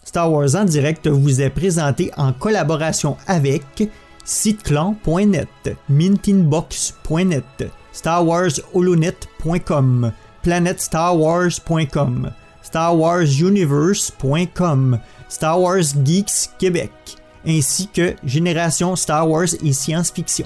Star Wars en direct vous est présenté en collaboration avec siteclan.net, mintinbox.net, StarWarsHolonet.com, PlanetStarWars.com, StarWarsUniverse.com, Star Wars Geeks Québec, ainsi que Génération Star Wars et Science-Fiction.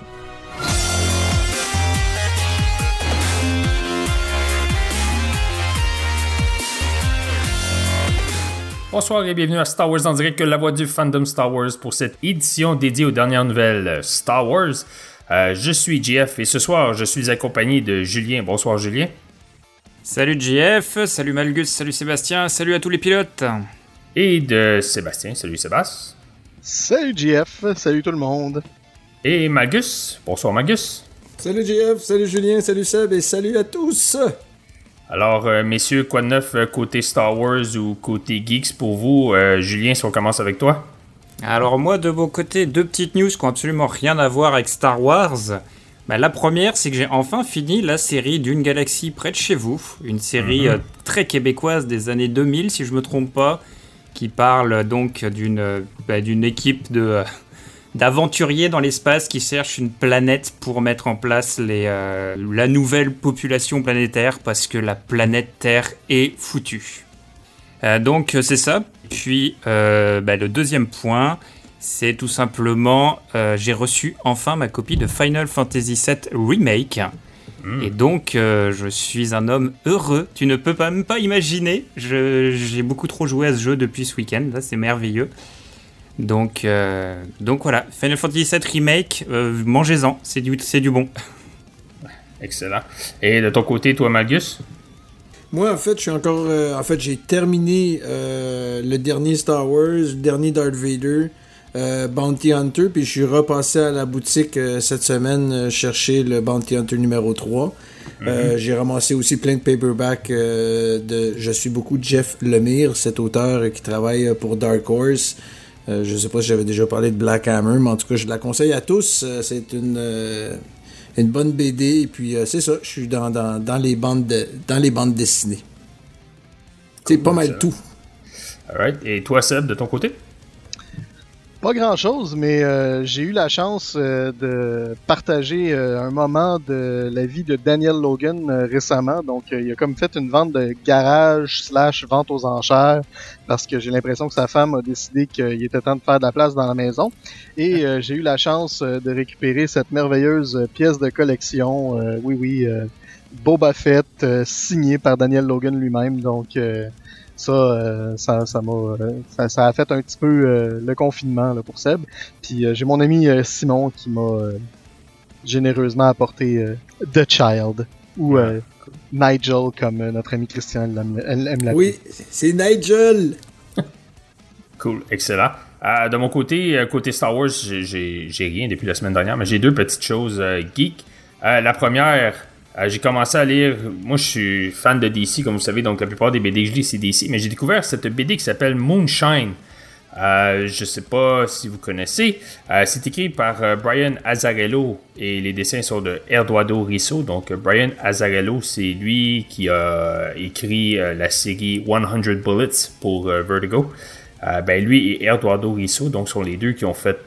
Bonsoir et bienvenue à Star Wars en direct, la voix du fandom Star Wars pour cette édition dédiée aux dernières nouvelles Star Wars. Je suis JF et ce soir, je suis accompagné de Julien. Bonsoir Julien. Salut JF, salut Malgus, salut Sébastien, salut à tous les pilotes. Et de Sébastien. Salut Sébastien. Salut JF, salut tout le monde. Et Malgus. Bonsoir Malgus. Salut JF, salut Julien, salut Seb et salut à tous. Alors, messieurs, quoi de neuf côté Star Wars ou côté Geeks pour vous? Julien, si on commence avec toi. Alors moi, de mon côté, deux petites news qui n'ont absolument rien à voir avec Star Wars. La première, c'est que j'ai enfin fini la série d'Une galaxie près de chez vous. Une série très québécoise des années 2000, si je ne me trompe pas, qui parle donc d'une équipe d'aventuriers dans l'espace qui cherchent une planète pour mettre en place la nouvelle population planétaire parce que la planète Terre est foutue. Donc c'est ça. Puis le deuxième point, c'est tout simplement j'ai reçu enfin ma copie de Final Fantasy VII Remake. Et donc je suis un homme heureux. Tu ne peux même pas imaginer. J'ai beaucoup trop joué à ce jeu depuis ce week-end. Là, c'est merveilleux. Donc voilà, Final Fantasy VII Remake, mangez-en, c'est du bon. Excellent. Et de ton côté, toi, Malgus? Moi, en fait, j'ai terminé le dernier Star Wars, le dernier Darth Vader, Bounty Hunter, puis je suis repassé à la boutique cette semaine chercher le Bounty Hunter numéro 3. J'ai ramassé aussi plein de paperbacks je suis beaucoup Jeff Lemire, cet auteur qui travaille pour Dark Horse. Je sais pas si j'avais déjà parlé de Black Hammer, mais en tout cas, je la conseille à tous. C'est une bonne BD, et puis c'est ça, je suis dans les bandes dessinées. C'est pas mal tout. Alright. Et toi, Seb, de ton côté? Pas grand-chose, mais j'ai eu la chance de partager un moment de la vie de Daniel Logan récemment. Donc, il a comme fait une vente de garage / vente aux enchères parce que j'ai l'impression que sa femme a décidé qu'il était temps de faire de la place dans la maison. Et j'ai eu la chance de récupérer cette merveilleuse pièce de collection. Boba Fett, signée par Daniel Logan lui-même. Donc... Ça a fait un petit peu le confinement là, pour Seb. Puis j'ai mon ami Simon qui m'a généreusement apporté The Child, ou Nigel, comme notre ami Christian aime l'appeler. Oui, c'est Nigel! Cool, excellent. De mon côté, côté Star Wars, j'ai rien depuis la semaine dernière, mais j'ai deux petites choses geek. La première... j'ai commencé à lire, moi je suis fan de DC comme vous savez, donc la plupart des BD que je lis c'est DC, mais j'ai découvert cette BD qui s'appelle Moonshine. Je sais pas si vous connaissez, c'est écrit par Brian Azzarello et les dessins sont de Eduardo Risso. Donc Brian Azzarello, c'est lui qui a écrit la série 100 Bullets pour Vertigo. Lui et Eduardo Risso donc sont les deux qui ont fait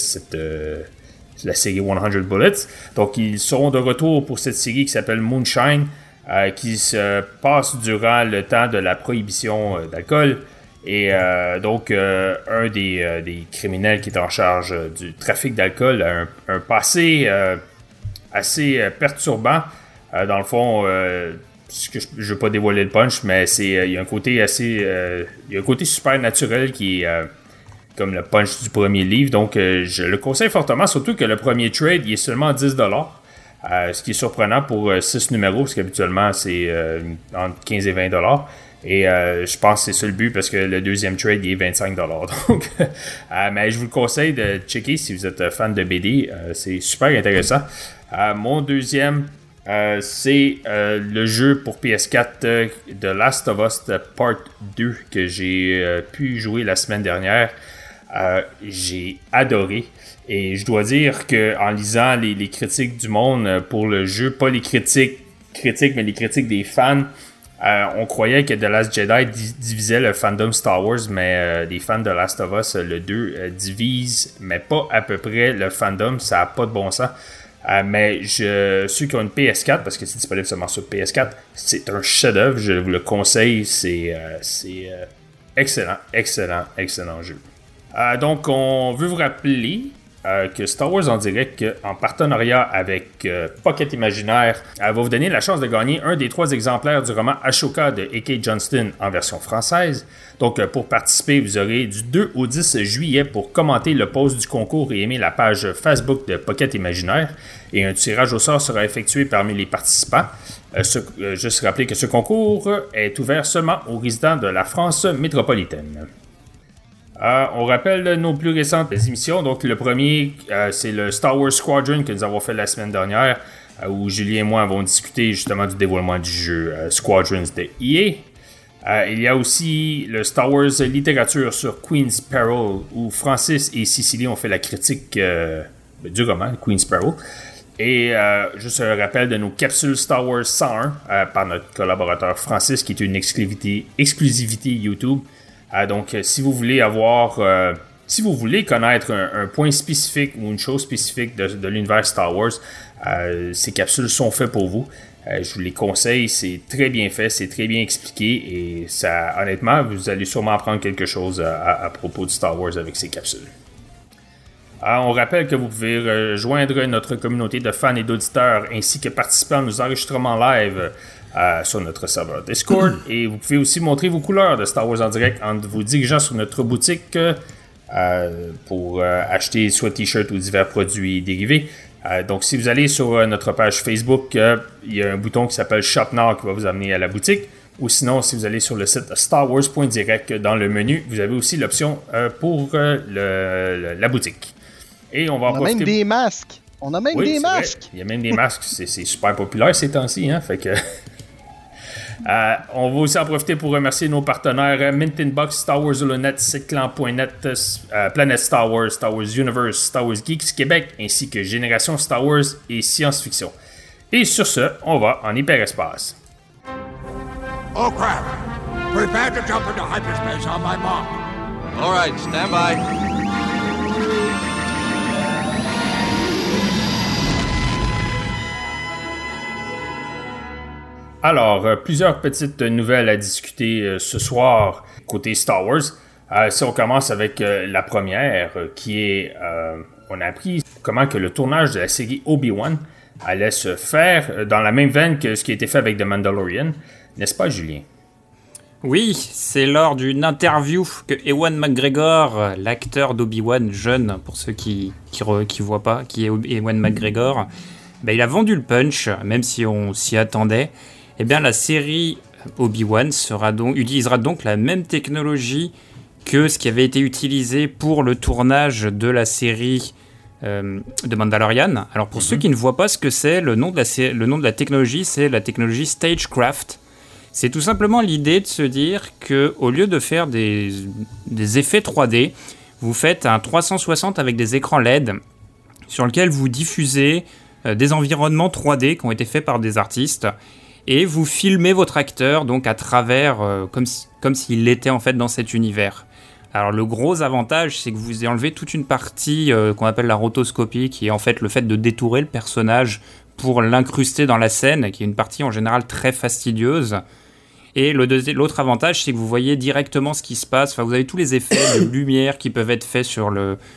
la série 100 Bullets. Donc, ils seront de retour pour cette série qui s'appelle Moonshine, qui se passe durant le temps de la prohibition d'alcool. Et un des criminels qui est en charge du trafic d'alcool a un passé assez perturbant. Dans le fond, je ne veux pas dévoiler le punch, mais il y a un côté il y a un côté super naturel qui est... comme le punch du premier livre. Donc, je le conseille fortement, surtout que le premier trade, il est seulement 10$. Ce qui est surprenant pour 6 numéros, parce qu'habituellement, c'est entre 15 et 20$. Et je pense que c'est ça le but, parce que le deuxième trade, il est 25$. Donc, mais je vous le conseille de checker si vous êtes fan de BD. C'est super intéressant. Mon deuxième... c'est le jeu pour PS4 The Last of Us Part 2 que j'ai pu jouer la semaine dernière. J'ai adoré et je dois dire que en lisant les critiques du monde pour le jeu, pas les critiques mais les critiques des fans, On croyait que The Last Jedi divisait le fandom Star Wars, mais les fans de Last of Us, le 2, divisent, mais pas à peu près le fandom. Ça n'a pas de bon sens. Mais ceux qui ont une PS4, parce que c'est disponible seulement sur PS4, c'est un chef-d'œuvre. Je vous le conseille. C'est excellent, excellent, excellent jeu. Donc, on veut vous rappeler que Star Wars en direct, en partenariat avec Pocket Imaginaire, va vous donner la chance de gagner un des 3 exemplaires du roman Ashoka de A.K. Johnston en version française. Donc, pour participer, vous aurez du 2 au 10 juillet pour commenter le post du concours et aimer la page Facebook de Pocket Imaginaire. Et un tirage au sort sera effectué parmi les participants. Juste rappeler que ce concours est ouvert seulement aux résidents de la France métropolitaine. On rappelle nos plus récentes émissions. Donc, le premier, c'est le Star Wars Squadron que nous avons fait la semaine dernière, où Julien et moi avons discuté justement du dévoilement du jeu Squadrons de EA. Il y a aussi le Star Wars littérature sur Queen's Peril, où Francis et Cicely ont fait la critique du roman Queen's Peril. Et juste un rappel de nos capsules Star Wars 101 par notre collaborateur Francis, qui est une exclusivité YouTube. Donc, si vous voulez connaître un point spécifique ou une chose spécifique de l'univers Star Wars, ces capsules sont faites pour vous. Je vous les conseille, c'est très bien fait, c'est très bien expliqué et ça, honnêtement, vous allez sûrement apprendre quelque chose à propos de Star Wars avec ces capsules. On rappelle que vous pouvez rejoindre notre communauté de fans et d'auditeurs ainsi que participer à nos enregistrements live sur notre serveur Discord. Et vous pouvez aussi montrer vos couleurs de Star Wars en direct en vous dirigeant sur notre boutique pour acheter soit t-shirts ou divers produits dérivés. Donc, si vous allez sur notre page Facebook, il y a un bouton qui s'appelle Shop Now qui va vous amener à la boutique. Ou sinon, si vous allez sur le site starwars.direct, dans le menu, vous avez aussi l'option pour la boutique. Et on a même des masques. On a même des masques. Vrai. Il y a même des masques. C'est super populaire ces temps-ci. Hein? Fait que... on va aussi en profiter pour remercier nos partenaires Mint Inbox, Star Wars Holonet, Cyclan.net, Planète Star Wars Universe, Star Wars Geeks Québec, ainsi que Génération Star Wars et Science-Fiction. Et sur ce, on va en hyperespace. Oh crap! Prepare to jump into hyperspace on my mark. All right, stand by. Alors, plusieurs petites nouvelles à discuter ce soir côté Star Wars. Si on commence avec la première, qui est... on a appris comment que le tournage de la série Obi-Wan allait se faire dans la même veine que ce qui a été fait avec The Mandalorian. N'est-ce pas, Julien? Oui, c'est lors d'une interview que Ewan McGregor, l'acteur d'Obi-Wan jeune, pour ceux qui voient pas, qui est Ewan McGregor, il a vendu le punch, même si on s'y attendait. Eh bien, la série Obi-Wan utilisera donc la même technologie que ce qui avait été utilisé pour le tournage de la série de Mandalorian. Alors, pour ceux qui ne voient pas ce que c'est, le nom de la technologie, c'est la technologie Stagecraft. C'est tout simplement l'idée de se dire qu'au lieu de faire des effets 3D, vous faites un 360 avec des écrans LED sur lequel vous diffusez des environnements 3D qui ont été faits par des artistes. Et vous filmez votre acteur donc à travers, comme s'il l'était en fait dans cet univers. Alors le gros avantage, c'est que vous enlevez toute une partie qu'on appelle la rotoscopie, qui est en fait le fait de détourer le personnage pour l'incruster dans la scène, qui est une partie en général très fastidieuse. Et l'autre avantage, c'est que vous voyez directement ce qui se passe. Enfin, vous avez tous les effets de lumière qui peuvent être faits sur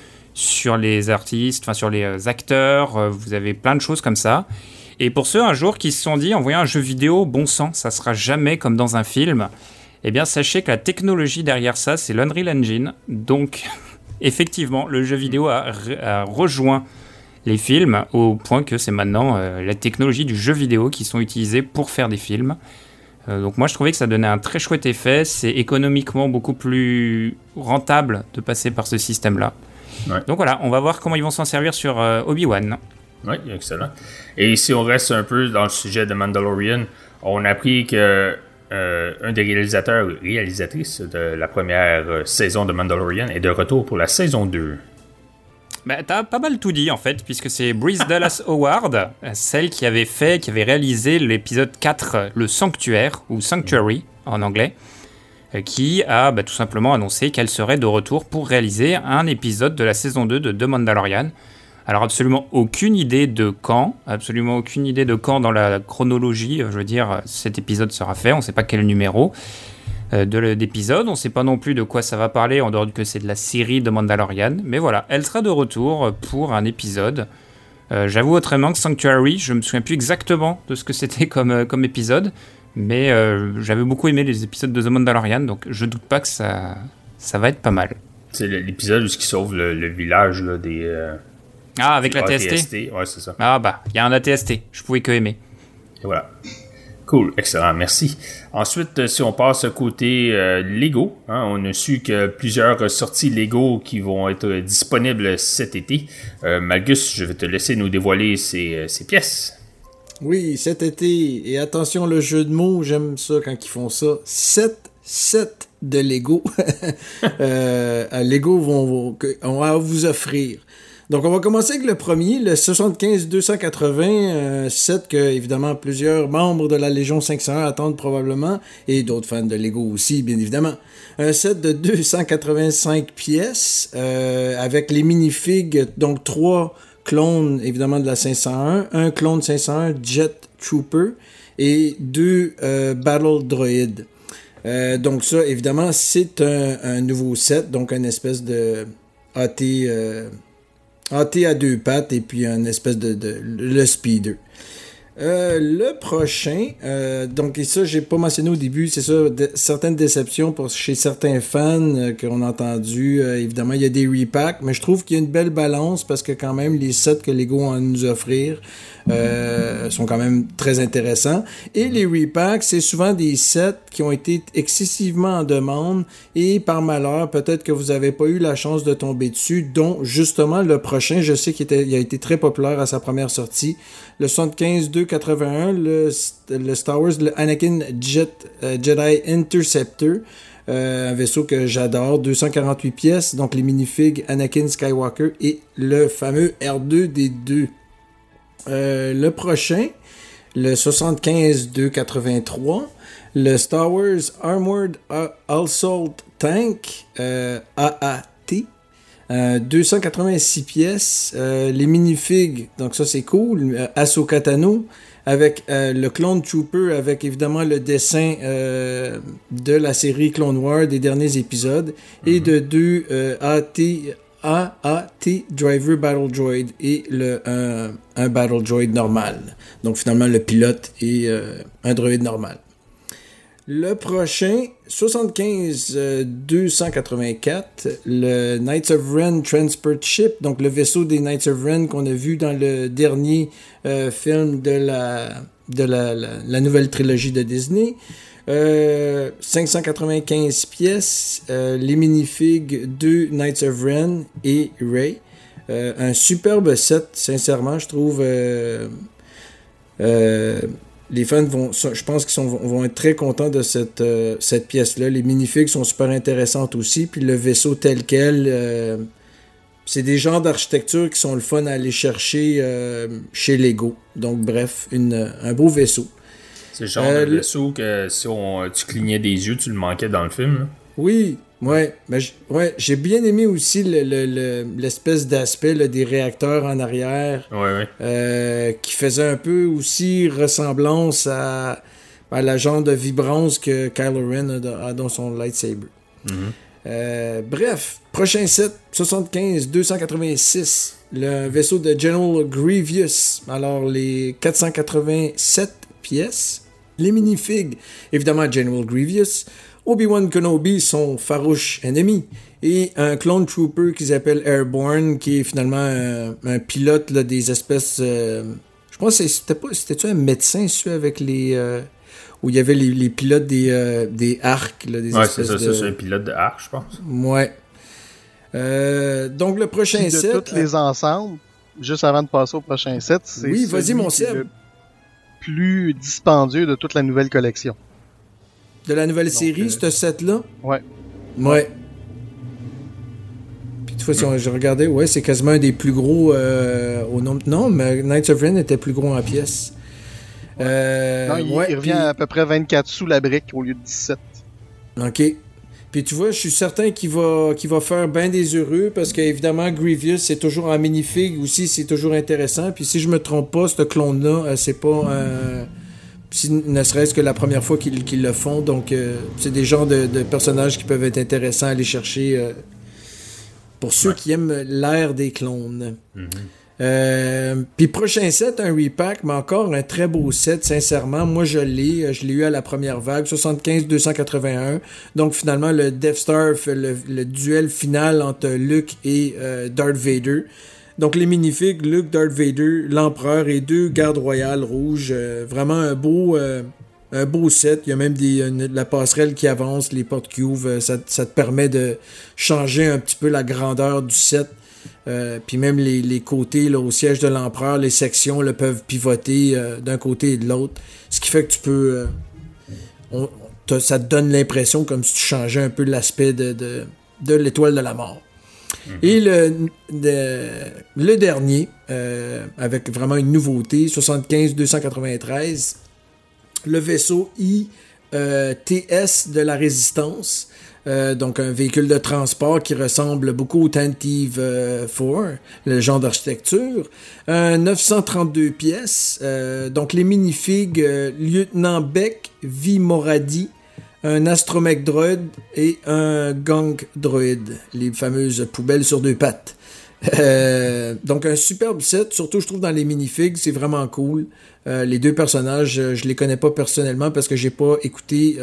les artistes, enfin sur les acteurs. Vous avez plein de choses comme ça. Et pour ceux un jour qui se sont dit, en voyant un jeu vidéo, bon sang, ça sera jamais comme dans un film, eh bien sachez que la technologie derrière ça, c'est l'Unreal Engine. Donc, effectivement, le jeu vidéo a rejoint les films au point que c'est maintenant la technologie du jeu vidéo qui sont utilisées pour faire des films. Donc moi, je trouvais que ça donnait un très chouette effet. C'est économiquement beaucoup plus rentable de passer par ce système-là. Ouais. Donc voilà, on va voir comment ils vont s'en servir sur Obi-Wan. Oui, excellent. Et si on reste un peu dans le sujet de Mandalorian, on a appris que un des réalisatrices de la première saison de Mandalorian est de retour pour la saison 2. Bah, t'as pas mal tout dit en fait, puisque c'est Bryce Dallas Howard, celle qui avait réalisé l'épisode 4, le Sanctuaire, ou Sanctuary en anglais, qui a tout simplement annoncé qu'elle serait de retour pour réaliser un épisode de la saison 2 de The Mandalorian. Alors absolument aucune idée de quand dans la chronologie, je veux dire, cet épisode sera fait, on sait pas quel numéro d'épisode, on sait pas non plus de quoi ça va parler, en dehors que c'est de la série de Mandalorian, mais voilà, elle sera de retour pour un épisode. J'avoue autrement que Sanctuary, je me souviens plus exactement de ce que c'était comme épisode, mais j'avais beaucoup aimé les épisodes de The Mandalorian, donc je doute pas que ça va être pas mal. C'est l'épisode où ils sauvent le village là, des... avec la ATST. TST. Ouais, c'est ça. Il y a un ATST, je pouvais que aimer. Et voilà. Cool, excellent, merci. Ensuite, si on passe côté Lego, on a su que plusieurs sorties Lego qui vont être disponibles cet été. Malgus, je vais te laisser nous dévoiler ces pièces. Oui, cet été, et attention le jeu de mots, j'aime ça quand ils font ça, 7 sets de Lego. Lego vont à vous offrir. Donc, on va commencer avec le premier, le 75-280, set que, évidemment, plusieurs membres de la Légion 501 attendent probablement, et d'autres fans de Lego aussi, bien évidemment. Un set de 285 pièces, avec les minifigs, donc 3 clones, évidemment, de la 501, un clone 501 Jet Trooper, et 2 Battle Droid. Donc ça, évidemment, c'est un nouveau set, donc une espèce de AT à 2 pattes et puis une espèce de le speeder. Le prochain, donc et ça j'ai pas mentionné au début, c'est ça, certaines déceptions chez certains fans qu'on a entendu. Évidemment, il y a des repacks, mais je trouve qu'il y a une belle balance parce que quand même les sets que Lego ont à nous offrir sont quand même très intéressants. Et les repacks, c'est souvent des sets qui ont été excessivement en demande et par malheur, peut-être que vous n'avez pas eu la chance de tomber dessus, dont justement le prochain, je sais qu'il a été très populaire à sa première sortie, le 75-281, le Star Wars, le Anakin Jedi Interceptor, un vaisseau que j'adore, 248 pièces, donc les minifigs Anakin Skywalker et le fameux R2D2. Le prochain, le 75-283, le Star Wars Armored Assault Tank, AAT, 286 pièces, les minifigs, donc ça c'est cool, Ahsoka Tano, avec le Clone Trooper, avec évidemment le dessin de la série Clone Wars des derniers épisodes, et de 2 AAT Driver Battle Droid et un Battle Droid normal. Donc finalement le pilote et un droid normal. Le prochain, 75-284, le Knights of Ren Transport Ship, donc le vaisseau des Knights of Ren qu'on a vu dans le dernier film de la nouvelle trilogie de Disney. 595 pièces, les minifigs 2 Knights of Ren et Rey. Un superbe set, sincèrement, je trouve. Les fans je pense qu'ils vont être très contents de cette pièce-là. Les minifigs sont super intéressantes aussi. Puis le vaisseau tel quel, c'est des genres d'architecture qui sont le fun à aller chercher chez Lego. Donc bref, un beau vaisseau. C'est le genre de vaisseau que si tu clignais des yeux, tu le manquais dans le film. Là. Oui, ouais. Mais j'ai bien aimé aussi l'espèce d'aspect là, des réacteurs en arrière. Qui faisait un peu aussi ressemblance à la genre de vibrance que Kylo Ren a dans son lightsaber. Bref, prochain set, 75-286, le vaisseau de General Grievous. Alors, les 487 pièces. Les minifigs, évidemment, General Grievous. Obi-Wan Kenobi, son farouche ennemi. Et un clone trooper qu'ils appellent Airborne, qui est finalement un pilote là, des espèces... je pense que c'était un médecin, celui avec les... où il y avait les pilotes des arcs. Là, des espèces c'est un pilote de arc, je pense. Ouais. Donc, le prochain set... De tous les ensembles, juste avant de passer au prochain set, c'est oui, vas-y, mon Seb. Le plus dispendieux de toute la nouvelle collection. De la nouvelle série, ce set-là? Ouais. Ouais. Puis fois, si j'ai regardé, ouais, c'est quasiment un des plus gros au nombre. Non, mais Knights of Ren était plus gros en pièces. Non, il revient à peu près 24 sous la brique au lieu de 17. OK. Puis tu vois, je suis certain qu'il va faire bien des heureux parce qu'évidemment, Grievous, c'est toujours en minifig aussi, c'est toujours intéressant. Puis si je me trompe pas, ce clone-là, c'est pas ne serait-ce que la première fois qu'ils le font. Donc, c'est des genres de personnages qui peuvent être intéressants à aller chercher pour ceux qui aiment l'ère des clones. Puis prochain set, un repack, mais encore un très beau set, sincèrement. Moi, je l'ai eu à la première vague, 75-281. Donc, finalement, le Death Star fait le duel final entre Luke et Darth Vader. Donc, les minifigs, Luke, Darth Vader, l'Empereur et 2 gardes royales rouges. Vraiment un beau set. Il y a même la passerelle qui avance, les portes qui ouvrent. Ça te permet de changer un petit peu la grandeur du set. Puis même les côtés là, au siège de l'Empereur, les sections là, peuvent pivoter d'un côté et de l'autre. Ce qui fait que tu peux... ça te donne l'impression comme si tu changeais un peu l'aspect de l'étoile de la mort. Et le dernier, avec vraiment une nouveauté, 75-293, le vaisseau ITS de la Résistance. Donc un véhicule de transport qui ressemble beaucoup au Tantive 4, le genre d'architecture. 932 pièces. Donc les minifigs Lieutenant Beck, V. Moradi, un astromech droid et un gang droid, les fameuses poubelles sur 2 pattes. Donc un superbe set, surtout je trouve dans les minifigs, c'est vraiment cool. Les 2 personnages, je les connais pas personnellement parce que j'ai pas écouté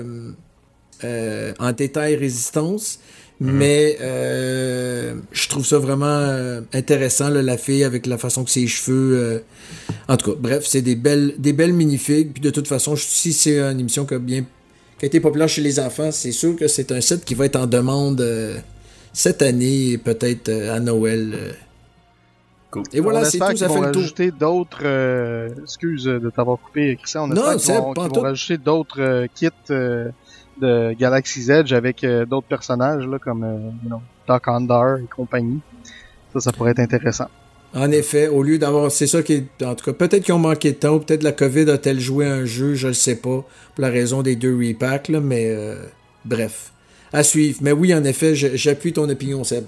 en détail Résistance, mais je trouve ça vraiment intéressant, là, la fille avec la façon que ses cheveux... En tout cas, bref, c'est des belles minifigs, puis de toute façon, si c'est une émission qui a été populaire chez les enfants, c'est sûr que c'est un set qui va être en demande cette année et peut-être à Noël. Cool. Et voilà, c'est tout, ça fait le tour. Rajouter d'autres... excuse de t'avoir coupé, Christian. On espère qu'ils vont rajouter d'autres kits de Galaxy's Edge avec d'autres personnages là, comme Doc Ondar et compagnie. Ça pourrait être intéressant. En effet, au lieu d'avoir... C'est ça qui est... En tout cas, peut-être qu'ils ont manqué de temps, ou peut-être la COVID a-t-elle joué un jeu, je le sais pas, pour la raison des 2 repacks, là, mais bref. À suivre. Mais oui, en effet, j'appuie ton opinion, Seb.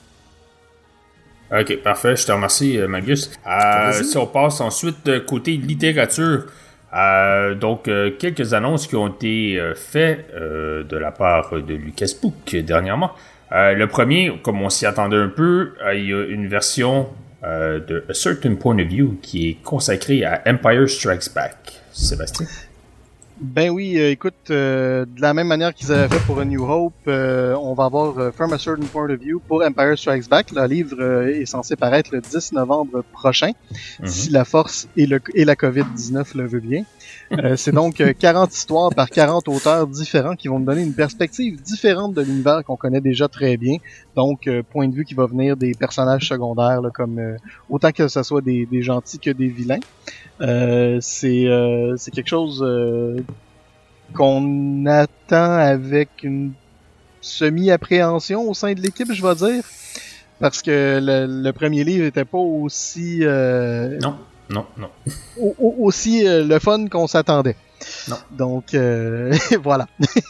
Ok, parfait. Je te remercie, Magus. Si on passe ensuite côté littérature, donc quelques annonces qui ont été faites de la part de Lucas Book dernièrement. Le premier, comme on s'y attendait un peu, il y a une version de A Certain Point of View qui est consacrée à Empire Strikes Back. Sébastien? Ben oui, écoute, de la même manière qu'ils avaient fait pour A New Hope, on va avoir From a Certain Point of View pour Empire Strikes Back. Le livre est censé paraître le 10 novembre prochain, si la force et la COVID-19 le veut bien. C'est donc 40 histoires par 40 auteurs différents qui vont nous donner une perspective différente de l'univers qu'on connaît déjà très bien. Donc, point de vue qui va venir des personnages secondaires, là, comme autant que ce soit des gentils que des vilains. C'est quelque chose qu'on attend avec une semi-appréhension au sein de l'équipe, je vais dire. Parce que le premier livre était pas aussi... Non. Aussi le fun qu'on s'attendait. Non. Donc, voilà.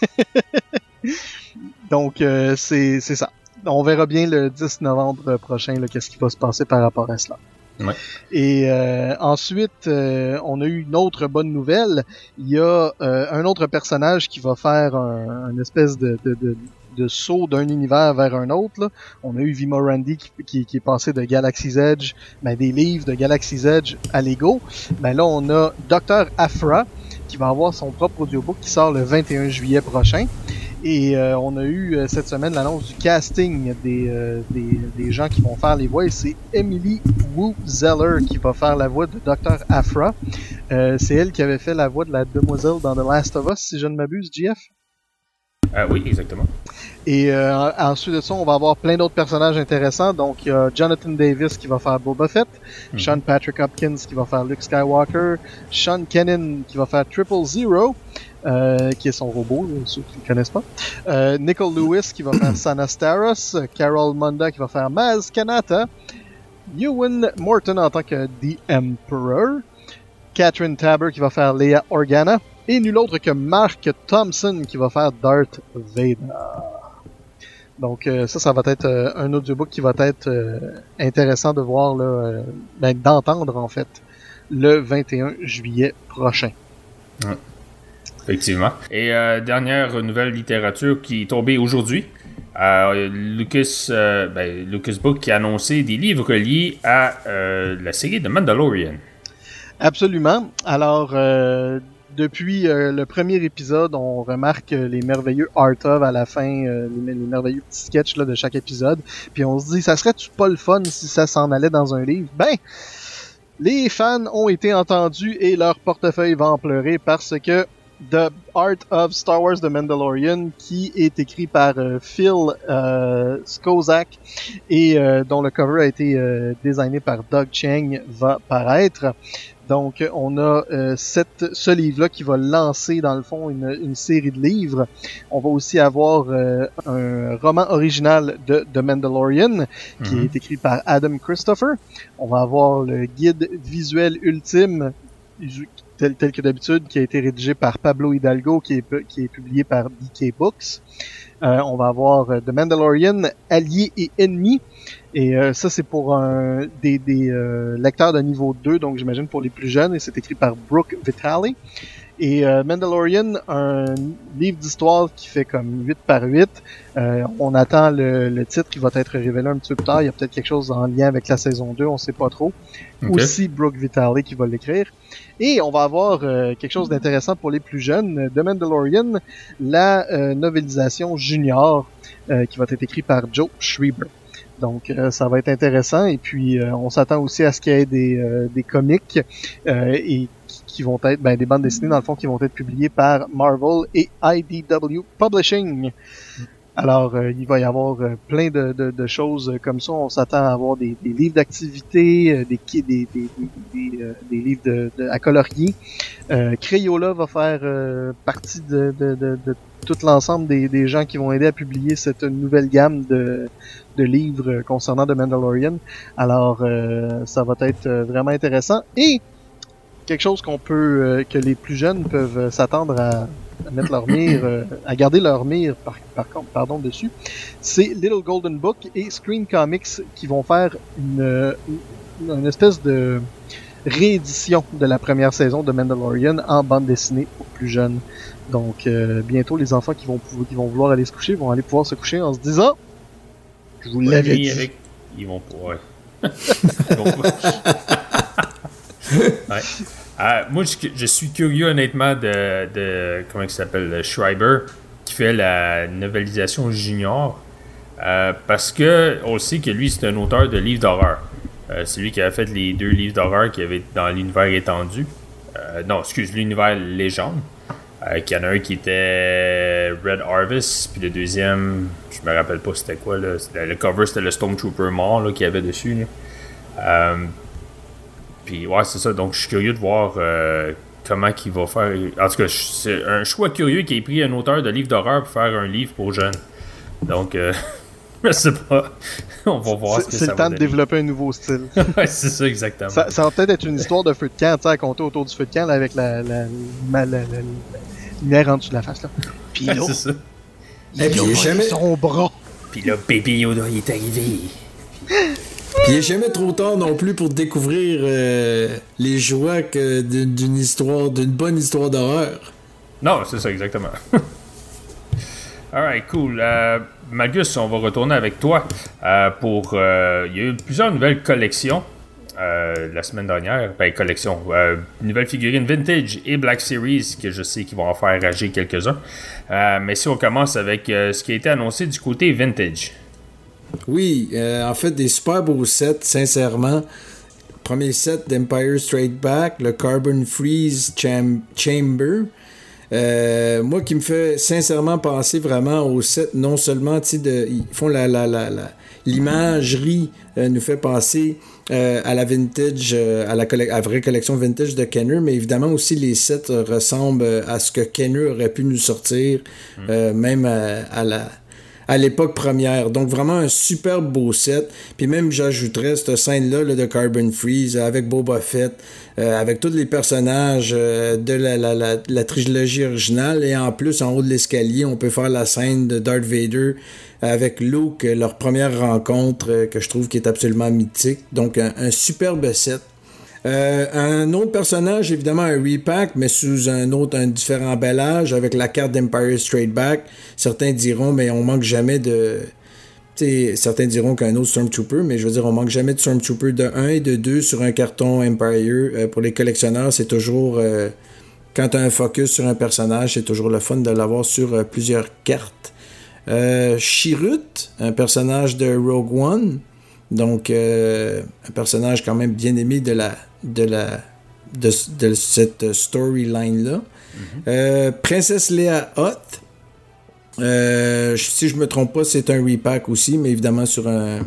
Donc, c'est ça. On verra bien le 10 novembre prochain qu'est-ce qui va se passer par rapport à cela. Ouais. Et ensuite, on a eu une autre bonne nouvelle. Il y a un autre personnage qui va faire un espèce de saut d'un univers vers un autre. Là. On a eu V. Moradi qui est passé de Galaxy's Edge, des livres de Galaxy's Edge à Lego. Là, on a Dr. Aphra qui va avoir son propre audiobook qui sort le 21 juillet prochain. Et on a eu cette semaine l'annonce du casting des gens qui vont faire les voix. Et c'est Emily Wu Zeller qui va faire la voix de Dr. Aphra. C'est elle qui avait fait la voix de la demoiselle dans The Last of Us, si je ne m'abuse, JF. Oui, exactement. Et ensuite de ça, on va avoir plein d'autres personnages intéressants. Donc, il y a Jonathan Davis qui va faire Boba Fett, Sean Patrick Hopkins qui va faire Luke Skywalker, Sean Kennan qui va faire Triple Zero, qui est son robot, ceux qui ne le connaissent pas. Nicole Lewis qui va faire Sana Staros, Carol Munda qui va faire Maz Kanata, Ewan Morton en tant que The Emperor, Catherine Taber qui va faire Leia Organa, et nul autre que Mark Thompson qui va faire Darth Vader. Donc ça va être un audiobook qui va être intéressant de voir, là, d'entendre en fait, le 21 juillet prochain. Ouais. Effectivement. Et dernière nouvelle littérature qui est tombée aujourd'hui. Lucas Book qui a annoncé des livres liés à la série de Mandalorian. Absolument. Alors, depuis le premier épisode, on remarque les merveilleux art of à la fin, les merveilleux petits sketchs là, de chaque épisode. Puis on se dit, ça serait-tu pas le fun si ça s'en allait dans un livre? Ben, les fans ont été entendus et leur portefeuille va en pleurer parce que The Art of Star Wars The Mandalorian, qui est écrit par Phil Skozak et dont le cover a été designé par Doug Chiang, va paraître. Donc, on a ce livre-là qui va lancer, dans le fond, une série de livres. On va aussi avoir un roman original de The Mandalorian, qui est écrit par Adam Christopher. On va avoir le guide visuel ultime, tel que d'habitude, qui a été rédigé par Pablo Hidalgo, qui est publié par DK Books. On va avoir The Mandalorian, Alliés et Ennemis. Et ça, c'est pour des lecteurs de niveau 2, donc j'imagine pour les plus jeunes, et c'est écrit par Brooke Vitale. Et Mandalorian, un livre d'histoire qui fait comme 8 par 8. On attend le titre qui va être révélé un petit peu plus tard. Il y a peut-être quelque chose en lien avec la saison 2, on sait pas trop. Okay. Aussi Brooke Vitale qui va l'écrire. Et on va avoir quelque chose d'intéressant pour les plus jeunes. The Mandalorian, la novélisation junior qui va être écrite par Joe Schreiber. Donc ça va être intéressant. Et puis on s'attend aussi à ce qu'il y ait des comics et qui vont être des bandes dessinées dans le fond qui vont être publiées par Marvel et IDW Publishing. Alors il va y avoir plein de choses comme ça. On s'attend à avoir des livres d'activité, des livres à colorier. Crayola va faire partie de tout l'ensemble des gens qui vont aider à publier cette nouvelle gamme de livres concernant The Mandalorian. Alors ça va être vraiment intéressant et quelque chose que les plus jeunes peuvent s'attendre à mettre leur mire, à garder leur mire par contre dessus, c'est Little Golden Book et Screen Comics qui vont faire une espèce de réédition de la première saison de Mandalorian en bande dessinée pour plus jeunes. Donc bientôt les enfants qui vont vouloir aller se coucher vont aller pouvoir se coucher en se disant je vous l'avais dit. Ils vont pouvoir. Ouais. Moi, je suis curieux honnêtement de comment il s'appelle, Schreiber, qui fait la novélisation junior, parce que on sait que lui, c'est un auteur de livres d'horreur. C'est lui qui a fait les 2 livres d'horreur qu'il y avait dans l'univers étendu. L'univers légende. Qu'il y en a un qui était Red Harvest, puis le deuxième, je me rappelle pas c'était quoi, là. Le cover c'était le Stormtrooper mort là, qu'il y avait dessus. Là. Puis ouais, c'est ça, donc je suis curieux de voir comment il va faire. En tout cas, c'est un choix curieux qui ait pris un auteur de livre d'horreur pour faire un livre pour jeunes. Donc, je sais pas. On va voir ce que ça va donner. C'est le temps de développer un nouveau style. Ouais, c'est ça, exactement. Ça va peut-être être une histoire de feu de camp, tu sais, à compter autour du feu de camp, là, avec la lumière en dessous de la face, là. Puis là, c'est ça. Il a son bras. Puis là, Baby Yoda, il est arrivé. Puis il n'est jamais trop tard non plus pour découvrir les joies d'une bonne histoire d'horreur. Non, c'est ça, exactement. Alright, cool. Malgus, on va retourner avec toi pour... il y a eu plusieurs nouvelles collections la semaine dernière. Collections. Nouvelles figurines vintage et Black Series, que je sais qu'ils vont en faire rager quelques-uns. Mais si on commence avec ce qui a été annoncé du côté vintage. Oui, en fait, des super beaux sets, sincèrement. Premier set d'Empire Strikes Back, le Carbon Freeze Chamber. Moi qui me fait sincèrement penser vraiment au set, non seulement, tu sais, ils font l'imagerie nous fait penser à la vintage, à la vraie collection vintage de Kenner, mais évidemment aussi les sets ressemblent à ce que Kenner aurait pu nous sortir, même à l'époque première. Donc vraiment un super beau set. Puis même j'ajouterais cette scène-là là, de Carbon Freeze avec Boba Fett, avec tous les personnages de la trilogie originale. Et en plus, en haut de l'escalier, on peut faire la scène de Darth Vader avec Luke, leur première rencontre que je trouve qui est absolument mythique. Donc un superbe set. Un autre personnage, évidemment un repack, mais sous un différent emballage avec la carte d'Empire Straight Back. Certains diront, mais on manque jamais de... T'sais, certains diront qu'un autre Stormtrooper, mais je veux dire, on manque jamais de Stormtrooper de 1 et de 2 sur un carton Empire. Pour les collectionneurs, c'est toujours... quand tu as un focus sur un personnage, c'est toujours le fun de l'avoir sur plusieurs cartes. Chirrut, un personnage de Rogue One. Donc, un personnage quand même bien aimé de cette storyline-là. Princesse Leia Hutt. Si je me trompe pas, c'est un repack aussi, mais évidemment sur un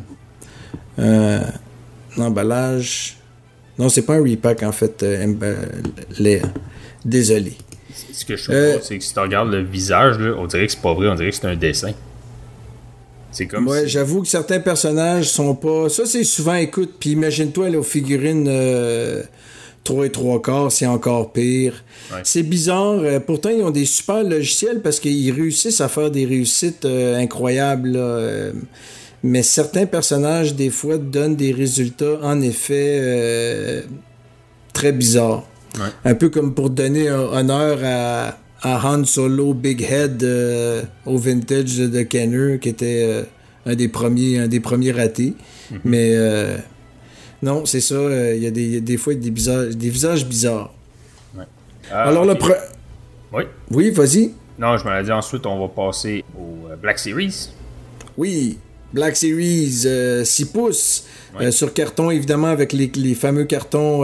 emballage. Non, c'est pas un repack en fait, Leia. Désolé. Ce que je trouve pas, c'est que si tu regardes le visage, là, on dirait que c'est pas vrai, on dirait que c'est un dessin. C'est comme ouais, si... j'avoue que certains personnages sont pas... Ça, c'est souvent, écoute, puis imagine-toi, là, aux figurines 3 et 3/4, c'est encore pire. Ouais. C'est bizarre. Pourtant, ils ont des super logiciels parce qu'ils réussissent à faire des réussites incroyables, là. Mais certains personnages, des fois, donnent des résultats, en effet, très bizarres. Ouais. Un peu comme pour donner honneur à Han Solo Big Head au vintage de Kenner, qui était un des premiers ratés. Mais non, c'est ça, il y a des fois des visages bizarres. Ouais. Alors okay. Oui, vas-y. Non, je me l'ai dit, ensuite on va passer au Black Series. Oui, Black Series 6 pouces. Ouais. Sur carton, évidemment, avec les fameux cartons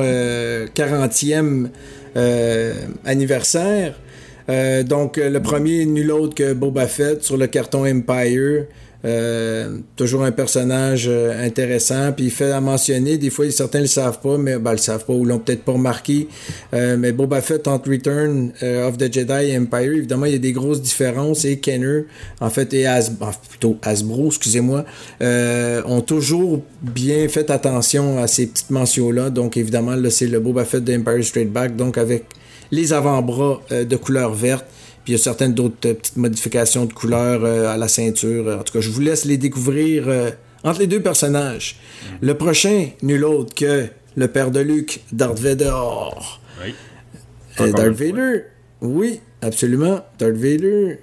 40e anniversaire. Donc, le premier, nul autre que Boba Fett sur le carton Empire. Toujours un personnage intéressant. Puis il fait à mentionner, des fois certains le savent pas, mais le savent pas ou l'ont peut-être pas remarqué. Mais Boba Fett entre Return of the Jedi et Empire, évidemment, il y a des grosses différences. Et Kenner, en fait, et Hasbro, excusez-moi, ont toujours bien fait attention à ces petites mentions-là. Donc, évidemment, là, c'est le Boba Fett d'Empire Straight Back, donc avec les avant-bras de couleur verte. Puis il y a certaines d'autres petites modifications de couleur à la ceinture. En tout cas, je vous laisse les découvrir entre les deux personnages. Le prochain, nul autre que le père de Luke, Darth Vader. Oui. Darth Vader, oui, absolument. Darth Vader.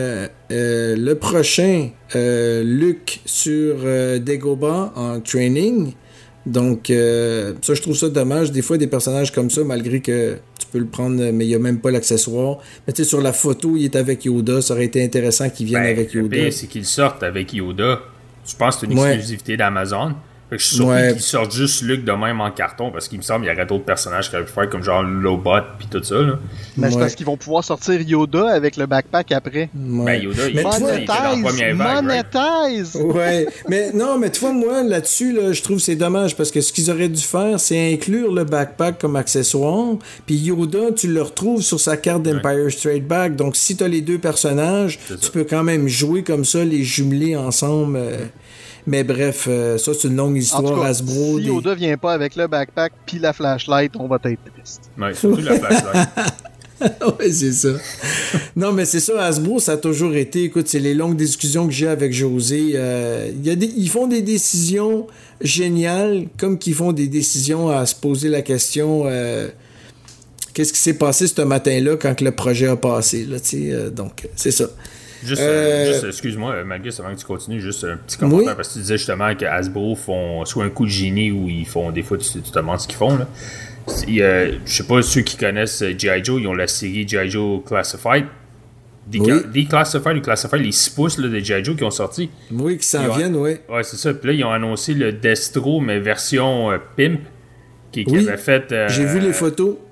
Le prochain, Luke sur Dagobah en training. Donc, ça, je trouve ça dommage. Des fois, des personnages comme ça, malgré que tu peux le prendre, mais il n'y a même pas l'accessoire. Mais tu sais, sur la photo, il est avec Yoda. Ça aurait été intéressant qu'il vienne avec Yoda. Le pire, c'est qu'il sorte avec Yoda. Je pense que c'est une exclusivité d'Amazon. Fait que je suis surpris qu'ils sortent juste Luke de même en carton, parce qu'il me semble qu'il y aurait d'autres personnages qui auraient pu faire comme genre Lobot pis tout ça. Là. Mais c'est parce qu'ils vont pouvoir sortir Yoda avec le backpack après. Ben Yoda, il était dans la première vague. Monétise! Ouais, mais non, mais tu vois, moi, là-dessus, là, je trouve que c'est dommage, parce que ce qu'ils auraient dû faire, c'est inclure le backpack comme accessoire, puis Yoda, tu le retrouves sur sa carte d'Empire Straight Back, donc si t'as les deux personnages, tu peux quand même jouer comme ça, les jumeler ensemble... Mais bref, ça c'est une longue histoire. En tout cas, Hasbro. Si Yoda vient pas avec le backpack puis la flashlight, on va être triste. Ouais, surtout la flashlight. Ouais, c'est ça. Non, mais c'est ça, Hasbro, ça a toujours été... Écoute, c'est les longues discussions que j'ai avec José. Ils font des décisions géniales, comme qu'ils font des décisions à se poser la question... qu'est-ce qui s'est passé ce matin-là quand le projet a passé, là, donc, c'est ça. Juste excuse-moi, Malgus, avant que tu continues, juste un petit commentaire, parce que tu disais justement que Hasbro font soit un coup de génie ou ils font, des fois, tu te demandes ce qu'ils font, là. Je sais pas, ceux qui connaissent G.I. Joe, ils ont la série G.I. Joe Classified. Declassified ou Classified, les 6 pouces là, de G.I. Joe qui ont sorti. Oui, qui s'en viennent, oui. Ouais, c'est ça. Puis là, ils ont annoncé le Destro, mais version Pimp, qui avait fait... j'ai vu les photos.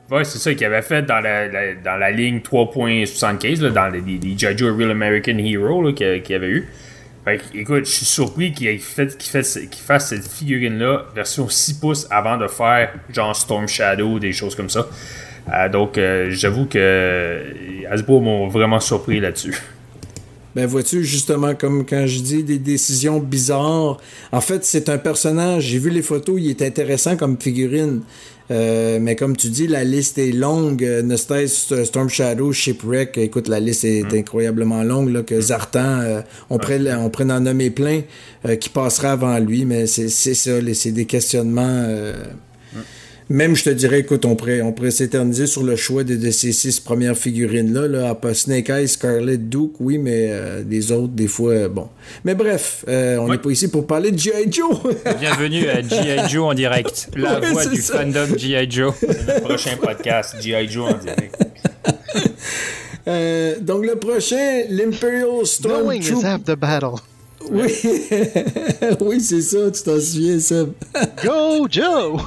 Ouais, c'est ça qu'il avait fait dans la ligne 3.75, là, dans les G.I. Joe Real American Hero là, qu'il avait eu. Fait que, écoute, je suis surpris qu'il fasse cette figurine-là, version 6 pouces, avant de faire genre Storm Shadow, des choses comme ça. Donc, j'avoue que Hasbro m'ont vraiment surpris là-dessus. Ben vois-tu, justement, comme quand je dis des décisions bizarres, en fait, c'est un personnage, j'ai vu les photos, il est intéressant comme figurine. Mais comme tu dis, la liste est longue. Nostès, Storm Shadow, Shipwreck, écoute, la liste est incroyablement longue. Là, que Zartan, on pourrait en nommer plein qui passera avant lui, mais c'est ça, c'est des questionnements. Même, je te dirais, écoute, on pourrait s'éterniser sur le choix de ces 6 premières figurines-là. Là. Snake Eyes, Scarlet, Duke, oui, mais les autres, des fois, bon. Mais bref, on n'est pas ici pour parler de G.I. Joe. Bienvenue à G.I. Joe en direct. La voix du fandom G.I. Joe. Le prochain podcast, G.I. Joe en direct. Donc, le prochain, l'Imperial Stormtrooper. Knowing is half the battle. Oui, oui, c'est ça, tu t'en souviens, Seb. Go, Joe!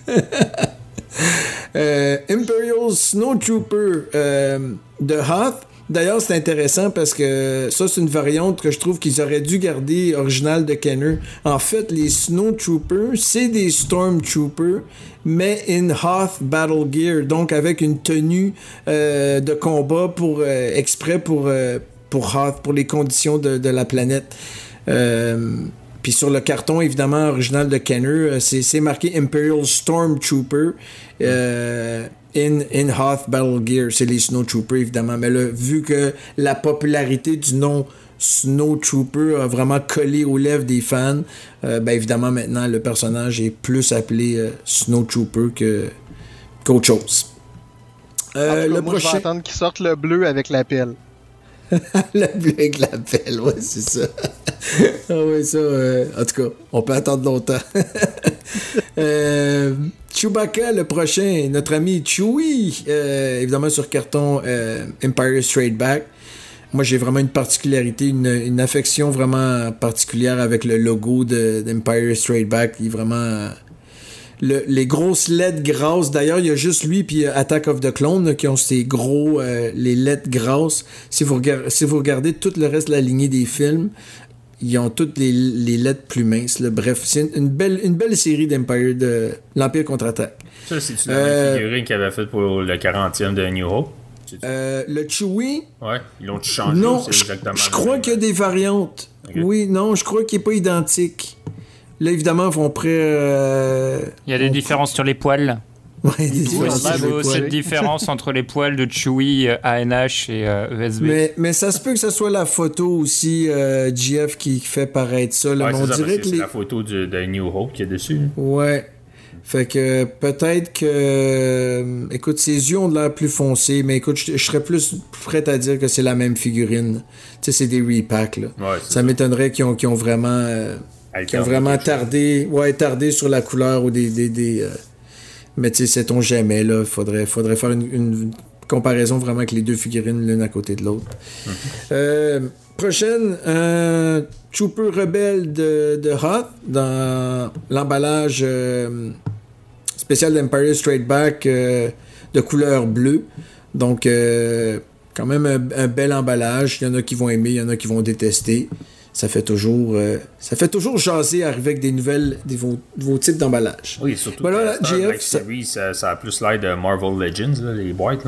Imperial Snowtrooper de Hoth. D'ailleurs, c'est intéressant parce que ça, c'est une variante que je trouve qu'ils auraient dû garder originale de Kenner. En fait, les Snowtroopers, c'est des Stormtroopers, mais in Hoth Battle Gear, donc avec une tenue de combat exprès pour Hoth, pour les conditions de la planète. Puis sur le carton, évidemment, original de Kenner, c'est marqué Imperial Stormtrooper in Hoth Battle Gear. C'est les Snowtroopers, évidemment. Mais là, vu que la popularité du nom Snowtrooper a vraiment collé aux lèvres des fans, ben évidemment, maintenant, le personnage est plus appelé Snowtrooper qu'autre chose. Le prochain... Je vais attendre qu'il sorte le bleu avec la pelle. Le bleu avec la pelle, ouais, c'est ça. Ah oui, ça, en tout cas, on peut attendre longtemps. Chewbacca, le prochain, notre ami Chewie, évidemment sur carton Empire Straight Back. Moi, j'ai vraiment une particularité, une affection vraiment particulière avec le logo d'Empire Straight Back. Il est vraiment... les grosses lettres grasses, d'ailleurs, il y a juste lui puis Attack of the Clone là, qui ont ces gros, les lettres grasses. Si vous regardez tout le reste de la lignée des films, ils ont toutes les lettres plus minces. Là. Bref, c'est une belle série d'Empire, de l'Empire contre-attaque. Ça, c'est-tu la même figurine qu'il avait faite pour le 40e de New Hope? Le Chewie? Ouais, ils l'ont changé. Non, je crois qu'il y a des variantes. Okay. Oui, non, je crois qu'il n'est pas identique. Là, évidemment, il y a des différences sur les poils. Ouais, des différences sur les poils. Cette différence entre les poils de Chewie, ANH et ESB. Mais ça se peut que ce soit la photo aussi, GF, qui fait paraître ça. Là. Ouais, on dirait que c'est la photo de New Hope qui est dessus. Ouais. Fait que peut-être que... écoute, ses yeux ont de l'air plus foncés, mais écoute, je serais plus prêt à dire que c'est la même figurine. Tu sais, c'est des repacks, là. Ouais, ça m'étonnerait qu'ils ont vraiment... qui ont vraiment tardé sur la couleur ou des mais tu sais, sait-on jamais, là, faudrait faire une comparaison vraiment avec les deux figurines l'une à côté de l'autre. Prochaine, Trooper rebelle de Hoth dans l'emballage spécial d'Empire Straight Back de couleur bleue. Donc, quand même un bel emballage. Il y en a qui vont aimer, il y en a qui vont détester. Ça fait toujours jaser arriver avec des nouveaux types d'emballage. Oui, surtout voilà, que GF, Black Series, ça a plus l'air de Marvel Legends, là, les boîtes. Là.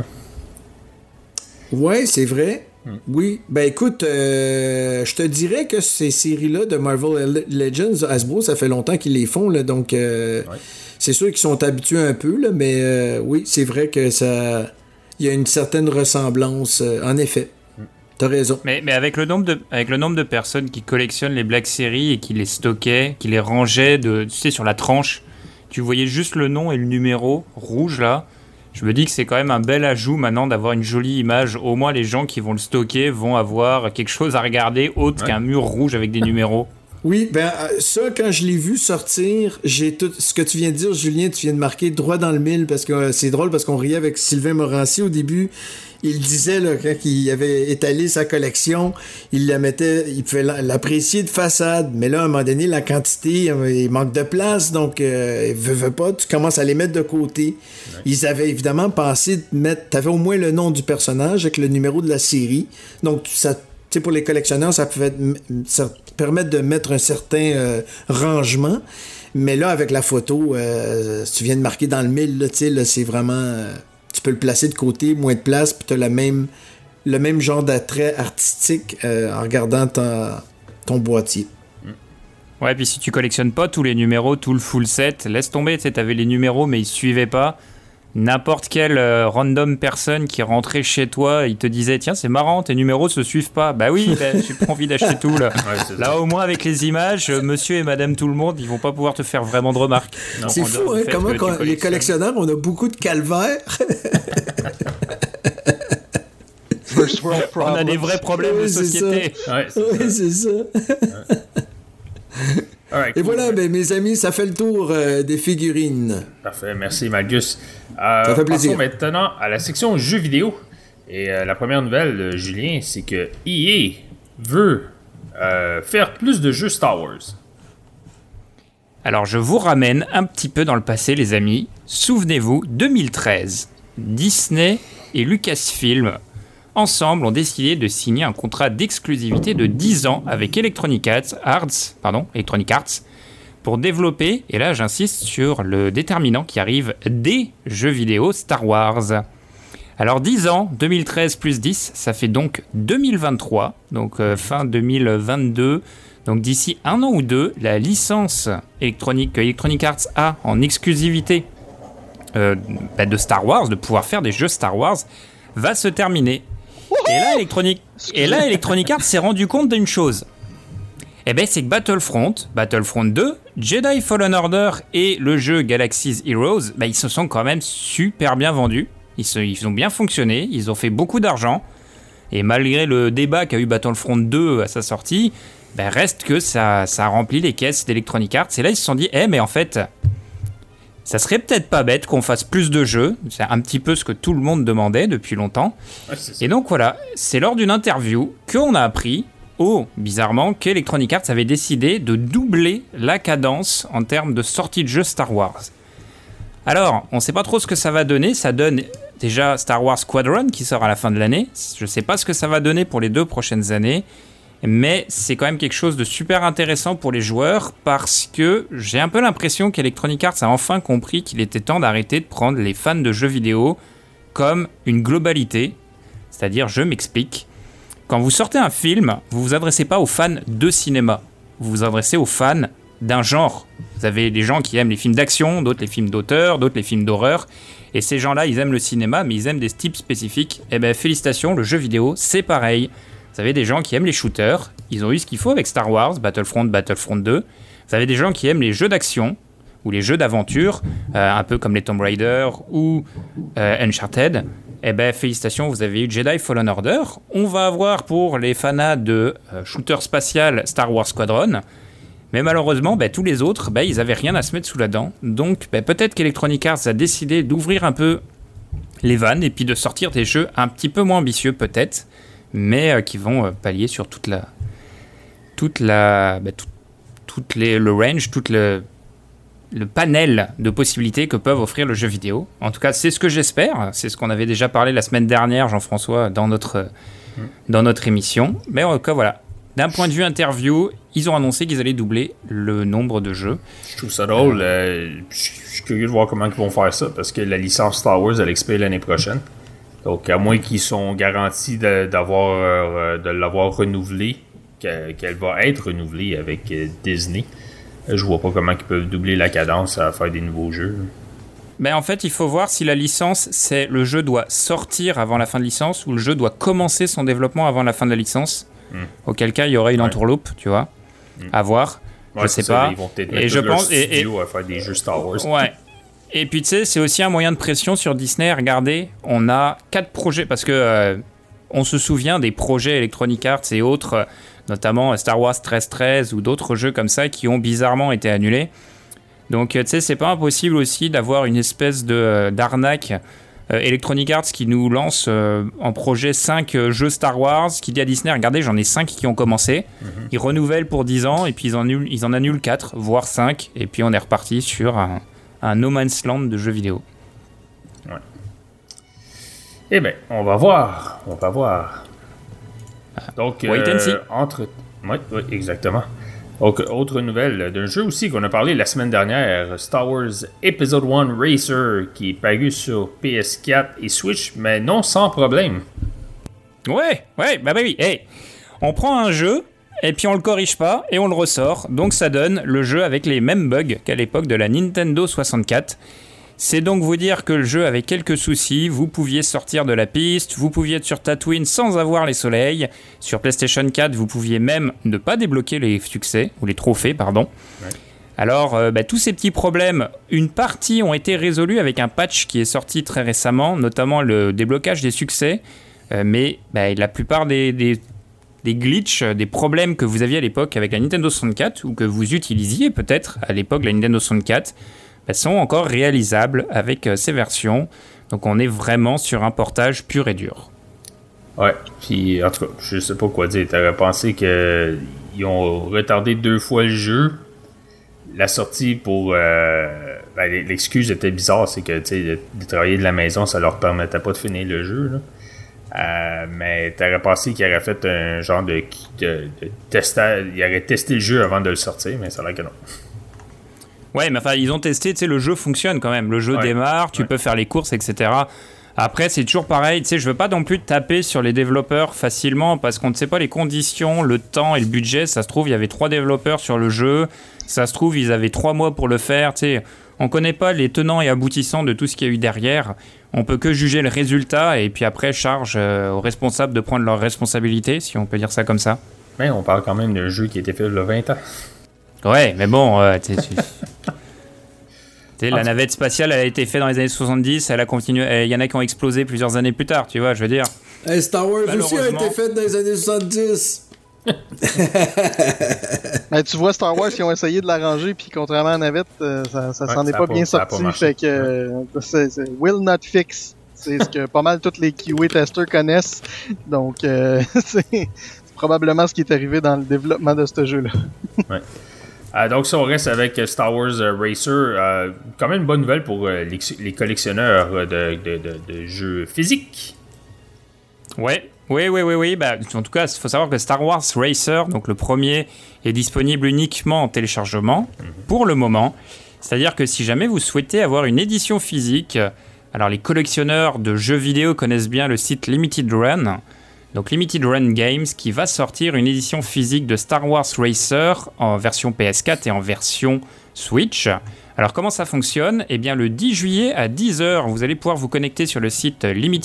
Ouais, c'est vrai. Oui. Ben écoute, je te dirais que ces séries-là de Marvel Legends, Hasbro, ça fait longtemps qu'ils les font, là, donc c'est sûr qu'ils sont habitués un peu, là, mais oui, c'est vrai que il y a une certaine ressemblance, en effet. T'as raison. Mais avec le nombre de personnes qui collectionnent les Black Series et qui les stockaient, qui les rangeaient tu sais, sur la tranche, tu voyais juste le nom et le numéro rouge là. Je me dis que c'est quand même un bel ajout maintenant d'avoir une jolie image. Au moins les gens qui vont le stocker vont avoir quelque chose à regarder autre qu'un mur rouge avec des numéros. Oui, ben ça, quand je l'ai vu sortir, j'ai tout ce que tu viens de dire, Julien, tu viens de marquer droit dans le mille, parce que c'est drôle, parce qu'on riait avec Sylvain Morancy au début. Il disait, là, quand il avait étalé sa collection, il la mettait, il pouvait l'apprécier de façade, mais là, à un moment donné, la quantité, il manque de place, donc, veut pas, tu commences à les mettre de côté. Ouais. Ils avaient évidemment pensé de mettre, t'avais au moins le nom du personnage avec le numéro de la série, donc ça, tu sais, pour les collectionneurs, ça pouvait permettre de mettre un certain rangement, mais là, avec la photo, tu viens de marquer dans le mille, là, tu sais, là, c'est vraiment... tu peux le placer de côté, moins de place, puis tu as le même genre d'attrait artistique en regardant ton boîtier. Ouais, puis si tu collectionnes pas tous les numéros, tout le full set, laisse tomber, tu sais, t'avais les numéros, mais ils suivaient pas. N'importe quelle random personne qui rentrait chez toi, il te disait, tiens, c'est marrant, tes numéros se suivent pas. Bah oui, j'ai pas envie d'acheter tout, là. Ouais, là, au moins, avec les images, monsieur et madame tout le monde, ils vont pas pouvoir te faire vraiment de remarques. Non, c'est fou, hein, comment les collectionneurs, on a beaucoup de calvaires. On a des vrais problèmes de société. C'est ça. Right, et cool. Voilà, ben, mes amis, ça fait le tour des figurines. Parfait, merci Malgus. Ça fait plaisir. Passons maintenant à la section jeux vidéo. Et la première nouvelle, Julien, c'est que EA veut faire plus de jeux Star Wars. Alors, je vous ramène un petit peu dans le passé, les amis. Souvenez-vous, 2013, Disney et Lucasfilm, ensemble, ont décidé de signer un contrat d'exclusivité de 10 ans avec Electronic Arts, pour développer, et là j'insiste sur le déterminant qui arrive, des jeux vidéo Star Wars. Alors 10 ans, 2013 plus 10, ça fait donc 2023, donc fin 2022. Donc d'ici un an ou deux, la licence Electronic Arts a en exclusivité de Star Wars, de pouvoir faire des jeux Star Wars, va se terminer. Et là, Electronic Arts s'est rendu compte d'une chose. Eh ben, c'est que Battlefront 2, Jedi Fallen Order et le jeu Galaxy's Heroes, ils se sont quand même super bien vendus. Ils ont bien fonctionné, ils ont fait beaucoup d'argent. Et malgré le débat qu'a eu Battlefront 2 à sa sortie, reste que ça a rempli les caisses d'Electronic Arts. Et là, ils se sont dit, mais en fait, ça serait peut-être pas bête qu'on fasse plus de jeux. C'est un petit peu ce que tout le monde demandait depuis longtemps. Ouais, et donc voilà, c'est lors d'une interview qu'on a appris, bizarrement, qu'Electronic Arts avait décidé de doubler la cadence en termes de sortie de jeux Star Wars. Alors, on sait pas trop ce que ça va donner. Ça donne déjà Star Wars Squadron qui sort à la fin de l'année. Je sais pas ce que ça va donner pour les 2 prochaines années. Mais c'est quand même quelque chose de super intéressant pour les joueurs parce que j'ai un peu l'impression qu'Electronic Arts a enfin compris qu'il était temps d'arrêter de prendre les fans de jeux vidéo comme une globalité. C'est-à-dire, je m'explique, quand vous sortez un film, vous vous adressez pas aux fans de cinéma, vous vous adressez aux fans d'un genre. Vous avez des gens qui aiment les films d'action, d'autres les films d'auteur, d'autres les films d'horreur. Et ces gens-là, ils aiment le cinéma, mais ils aiment des types spécifiques. Eh bien, félicitations, le jeu vidéo, c'est pareil. Vous avez des gens qui aiment les shooters, ils ont eu ce qu'il faut avec Star Wars, Battlefront 2. Vous avez des gens qui aiment les jeux d'action ou les jeux d'aventure, un peu comme les Tomb Raider ou Uncharted. Eh bien, félicitations, vous avez eu Jedi Fallen Order. On va avoir pour les fanas de shooter spatial Star Wars Squadron. Mais malheureusement, tous les autres, ils n'avaient rien à se mettre sous la dent. Donc, peut-être qu'Electronic Arts a décidé d'ouvrir un peu les vannes et puis de sortir des jeux un petit peu moins ambitieux, peut-être, mais qui vont pallier sur le range, tout le panel de possibilités que peuvent offrir le jeu vidéo. En tout cas, c'est ce que j'espère. C'est ce qu'on avait déjà parlé la semaine dernière, Jean-François, dans notre émission. Mais en tout cas, voilà. D'un point de vue interview, ils ont annoncé qu'ils allaient doubler le nombre de jeux. Je trouve ça drôle. Je suis curieux de voir comment ils vont faire ça, parce que la licence Star Wars, elle expire l'année prochaine. Donc, à moins qu'ils sont garantis de l'avoir renouvelée, qu'elle va être renouvelée avec Disney, je vois pas comment ils peuvent doubler la cadence à faire des nouveaux jeux. En fait, il faut voir si la licence, c'est le jeu doit sortir avant la fin de licence ou le jeu doit commencer son développement avant la fin de la licence. Auquel cas, il y aurait une entourloupe, tu vois, à voir. Je sais pas. Ils vont peut-être mettre leur studio à faire des jeux Star Wars. Ouais. Et puis, tu sais, c'est aussi un moyen de pression sur Disney. Regardez, on a 4 projets, parce que on se souvient des projets Electronic Arts et autres notamment Star Wars 1313 ou d'autres jeux comme ça qui ont bizarrement été annulés. Donc tu sais, c'est pas impossible aussi d'avoir une espèce d'arnaque Electronic Arts qui nous lance en projet 5 jeux Star Wars, qui dit à Disney, regardez, j'en ai 5 qui ont commencé, ils renouvellent pour 10 ans et puis ils en annulent 4, voire 5, et puis on est reparti sur un No Man's Land de jeux vidéo. Ouais. Eh bien, on va voir. Donc, wait and see. Oui, exactement. Donc, autre nouvelle d'un jeu aussi qu'on a parlé la semaine dernière, Star Wars Episode 1 Racer, qui est paru sur PS4 et Switch, mais non sans problème. Ouais, bah oui, hey, on prend un jeu, et puis on le corrige pas, et on le ressort, donc ça donne le jeu avec les mêmes bugs qu'à l'époque de la Nintendo 64. C'est donc vous dire que le jeu avait quelques soucis, vous pouviez sortir de la piste, vous pouviez être sur Tatooine sans avoir les soleils, sur PlayStation 4 vous pouviez même ne pas débloquer les succès, ou les trophées, pardon. Ouais. Alors tous ces petits problèmes, une partie ont été résolus avec un patch qui est sorti très récemment, notamment le déblocage des succès, mais la plupart des glitches, des problèmes que vous aviez à l'époque avec la Nintendo 64, ou que vous utilisiez peut-être à l'époque de la Nintendo 64, sont encore réalisables avec ces versions. Donc on est vraiment sur un portage pur et dur. Ouais, puis en tout cas, je sais pas quoi dire. T'aurais pensé qu'ils ont retardé 2 fois le jeu. La sortie pour... l'excuse était bizarre, c'est que de travailler de la maison, ça leur permettait pas de finir le jeu. Là. Mais t'aurais pensé qu'ils auraient fait un genre de testage. Ils auraient testé le jeu avant de le sortir, mais ça a l'air que non. Ouais, mais enfin, ils ont testé, tu sais, le jeu fonctionne quand même. Le jeu démarre, tu peux faire les courses, etc. Après, c'est toujours pareil, tu sais, je veux pas non plus taper sur les développeurs facilement parce qu'on ne sait pas les conditions, le temps et le budget. Ça se trouve, il y avait 3 développeurs sur le jeu. Ça se trouve, ils avaient 3 mois pour le faire, tu sais. On connaît pas les tenants et aboutissants de tout ce qu'il y a eu derrière. On peut que juger le résultat et puis après, charge aux responsables de prendre leurs responsabilités, si on peut dire ça comme ça. Mais on parle quand même d'un jeu qui a été fait il y a 20 ans. Ouais, mais bon, la navette spatiale, elle a été faite dans les années 70, elle a continué, il y en a qui ont explosé plusieurs années plus tard, tu vois, je veux dire. Hey, Star Wars aussi a été faite dans les années 70. Tu vois, Star Wars, ils ont essayé de l'arranger, puis contrairement à Navette, ça s'en est pas bien sorti. Fait que c'est will not fix. C'est ce que pas mal tous les QA testers connaissent. Donc, c'est probablement ce qui est arrivé dans le développement de ce jeu-là. Ouais. Donc, si on reste avec Star Wars Racer, quand même une bonne nouvelle pour les collectionneurs de jeux physiques. Oui. En tout cas, il faut savoir que Star Wars Racer, donc le premier, est disponible uniquement en téléchargement pour le moment. C'est-à-dire que si jamais vous souhaitez avoir une édition physique, alors les collectionneurs de jeux vidéo connaissent bien le site Limited Run. Donc Limited Run Games qui va sortir une édition physique de Star Wars Racer en version PS4 et en version Switch. Alors comment ça fonctionne ? Eh bien le 10 juillet à 10h, vous allez pouvoir vous connecter sur le site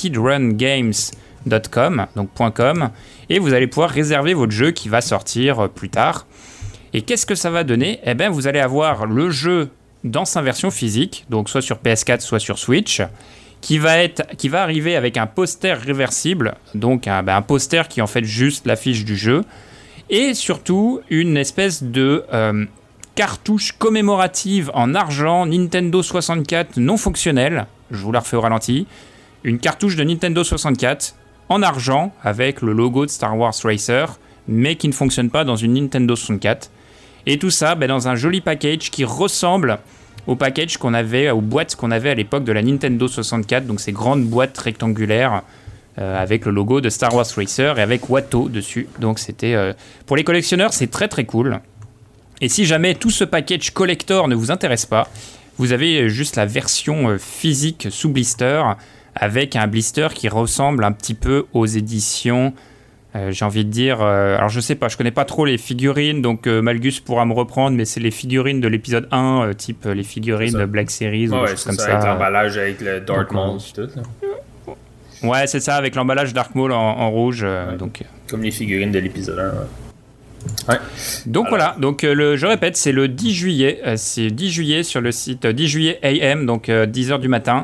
limitedrungames.com, donc .com, et vous allez pouvoir réserver votre jeu qui va sortir plus tard. Et qu'est-ce que ça va donner ? Eh bien vous allez avoir le jeu dans sa version physique, donc soit sur PS4, soit sur Switch, qui va arriver avec un poster réversible, donc un poster qui est en fait juste l'affiche du jeu, et surtout une espèce de cartouche commémorative en argent Nintendo 64 non fonctionnelle, je vous la refais au ralenti, une cartouche de Nintendo 64 en argent avec le logo de Star Wars Racer, mais qui ne fonctionne pas dans une Nintendo 64, et tout ça dans un joli package qui ressemble au package qu'on avait, aux boîtes qu'on avait à l'époque de la Nintendo 64, donc ces grandes boîtes rectangulaires avec le logo de Star Wars Racer et avec Watto dessus. Donc c'était pour les collectionneurs, c'est très très cool. Et si jamais tout ce package collector ne vous intéresse pas, vous avez juste la version physique sous blister avec un blister qui ressemble un petit peu aux éditions. J'ai envie de dire, alors je sais pas, je connais pas trop les figurines, donc Malgus pourra me reprendre, mais c'est les figurines de l'épisode 1, type les figurines de Black Series ou des choses comme ça. Avec l'emballage avec le Dark Maul et tout. Là. Ouais, c'est ça, avec l'emballage Dark Maul en rouge. Donc... Comme les figurines de l'épisode 1. Ouais. Donc voilà, donc je répète, c'est le 10 juillet. C'est 10 juillet sur le site 10 juillet AM, donc 10h du matin.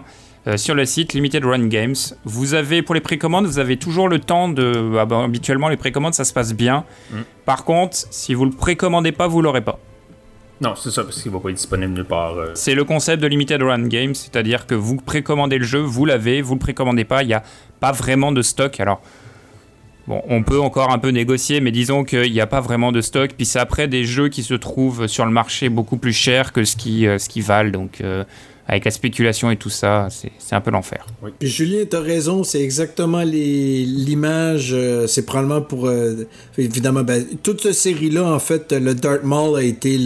sur le site Limited Run Games. Vous avez, pour les précommandes, vous avez toujours le temps de... habituellement, les précommandes, ça se passe bien. Par contre, si vous le précommandez pas, vous l'aurez pas. Non, c'est ça, parce qu'il va pas être disponible nulle part. C'est le concept de Limited Run Games, c'est-à-dire que vous précommandez le jeu, vous l'avez, vous le précommandez pas, il n'y a pas vraiment de stock. Alors, bon, on peut encore un peu négocier, mais disons qu'il n'y a pas vraiment de stock. Puis c'est après des jeux qui se trouvent sur le marché beaucoup plus chers que ce qui valent. Donc, avec la spéculation et tout ça, c'est un peu l'enfer. Oui. Puis Julien, t'as raison, c'est exactement l'image. C'est probablement pour... évidemment, toute cette série-là, en fait, le Darth Maul a été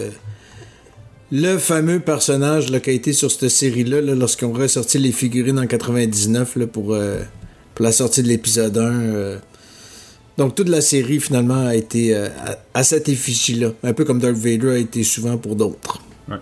le fameux personnage là, qui a été sur cette série-là là, lorsqu'on a ressorti les figurines en 99 là, pour la sortie de l'épisode 1. Donc toute la série finalement a été à cette effigie-là, un peu comme Darth Vader a été souvent pour d'autres. Ouais.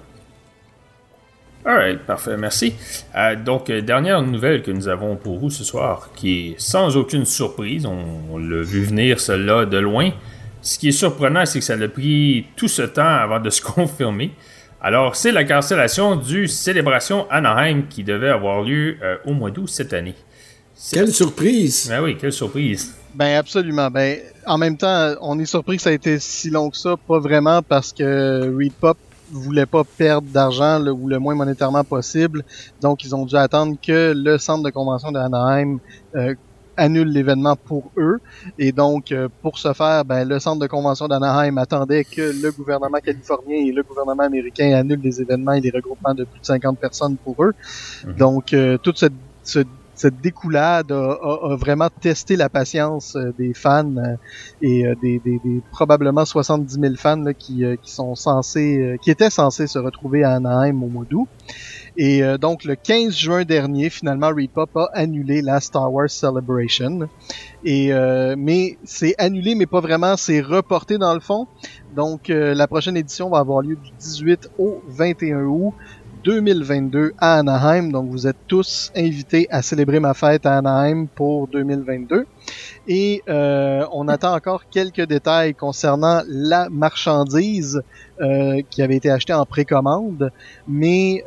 Alright, parfait, merci. Donc dernière nouvelle que nous avons pour vous ce soir, qui est sans aucune surprise, on l'a vu venir celle-là de loin. Ce qui est surprenant, c'est que ça a pris tout ce temps avant de se confirmer. Alors, c'est la cancellation du Célébration Anaheim qui devait avoir lieu au mois d'août cette année. Quelle surprise! Ben oui, quelle surprise! Ben absolument. Ben en même temps, on est surpris que ça a été si long que ça, pas vraiment parce que ReedPop voulait pas perdre d'argent ou le moins monétairement possible. Donc ils ont dû attendre que le centre de convention d'Anaheim annule l'événement pour eux. Et donc, pour ce faire, ben, le centre de convention d'Anaheim attendait que le gouvernement californien et le gouvernement américain annulent les événements et les regroupements de plus de 50 personnes pour eux. Donc, toute cette découlade a vraiment testé la patience des fans et des probablement 70 000 fans là, qui étaient censés se retrouver à Anaheim au mois d'août. Et donc, le 15 juin dernier, finalement, ReedPop a annulé la Star Wars Celebration. Et mais c'est annulé, mais pas vraiment. C'est reporté dans le fond. Donc, la prochaine édition va avoir lieu du 18 au 21 août 2022 à Anaheim. Donc, vous êtes tous invités à célébrer ma fête à Anaheim pour 2022. Et on attend encore quelques détails concernant la marchandise qui avait été achetée en précommande. Mais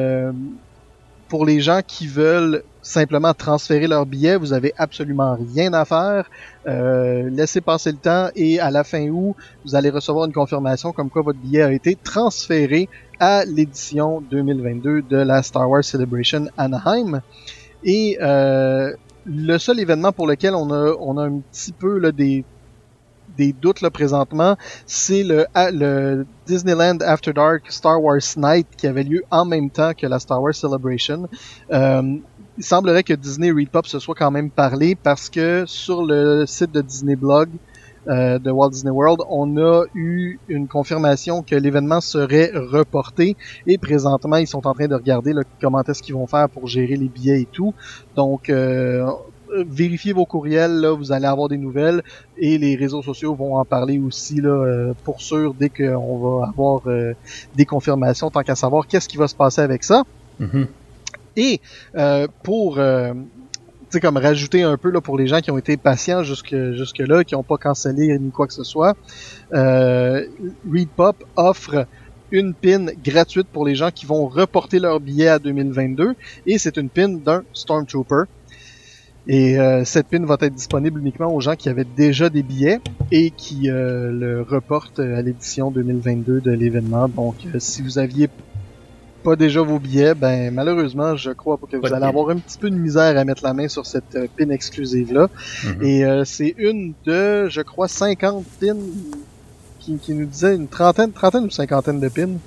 pour les gens qui veulent simplement transférer leur billet, vous avez absolument rien à faire. Laissez passer le temps et à la fin août, vous allez recevoir une confirmation comme quoi votre billet a été transféré à l'édition 2022 de la Star Wars Celebration Anaheim. Et le seul événement pour lequel on a un petit peu là, des doutes là, présentement, c'est le Disneyland After Dark Star Wars Night qui avait lieu en même temps que la Star Wars Celebration. Il semblerait que Disney et ReedPop se soient quand même parlé parce que sur le site de Disney Blog de Walt Disney World, on a eu une confirmation que l'événement serait reporté et présentement, ils sont en train de regarder là, comment est-ce qu'ils vont faire pour gérer les billets et tout. Donc, vérifiez vos courriels, là, vous allez avoir des nouvelles et les réseaux sociaux vont en parler aussi là, pour sûr dès qu'on va avoir des confirmations, tant qu'à savoir qu'est-ce qui va se passer avec ça. Mm-hmm. Et pour comme rajouter un peu là pour les gens qui ont été patients jusque-là, qui n'ont pas cancellé ni quoi que ce soit, ReedPop offre une pin gratuite pour les gens qui vont reporter leur billet à 2022 et c'est une pin d'un Stormtrooper. Et cette pin va être disponible uniquement aux gens qui avaient déjà des billets et qui le reportent à l'édition 2022 de l'événement. Donc, si vous aviez pas déjà vos billets, ben malheureusement, je crois que vous allez avoir un petit peu de misère à mettre la main sur cette pin exclusive-là. Mm-hmm. Et c'est une de, je crois, 50 pins qui nous disait une trentaine ou cinquantaine de pins.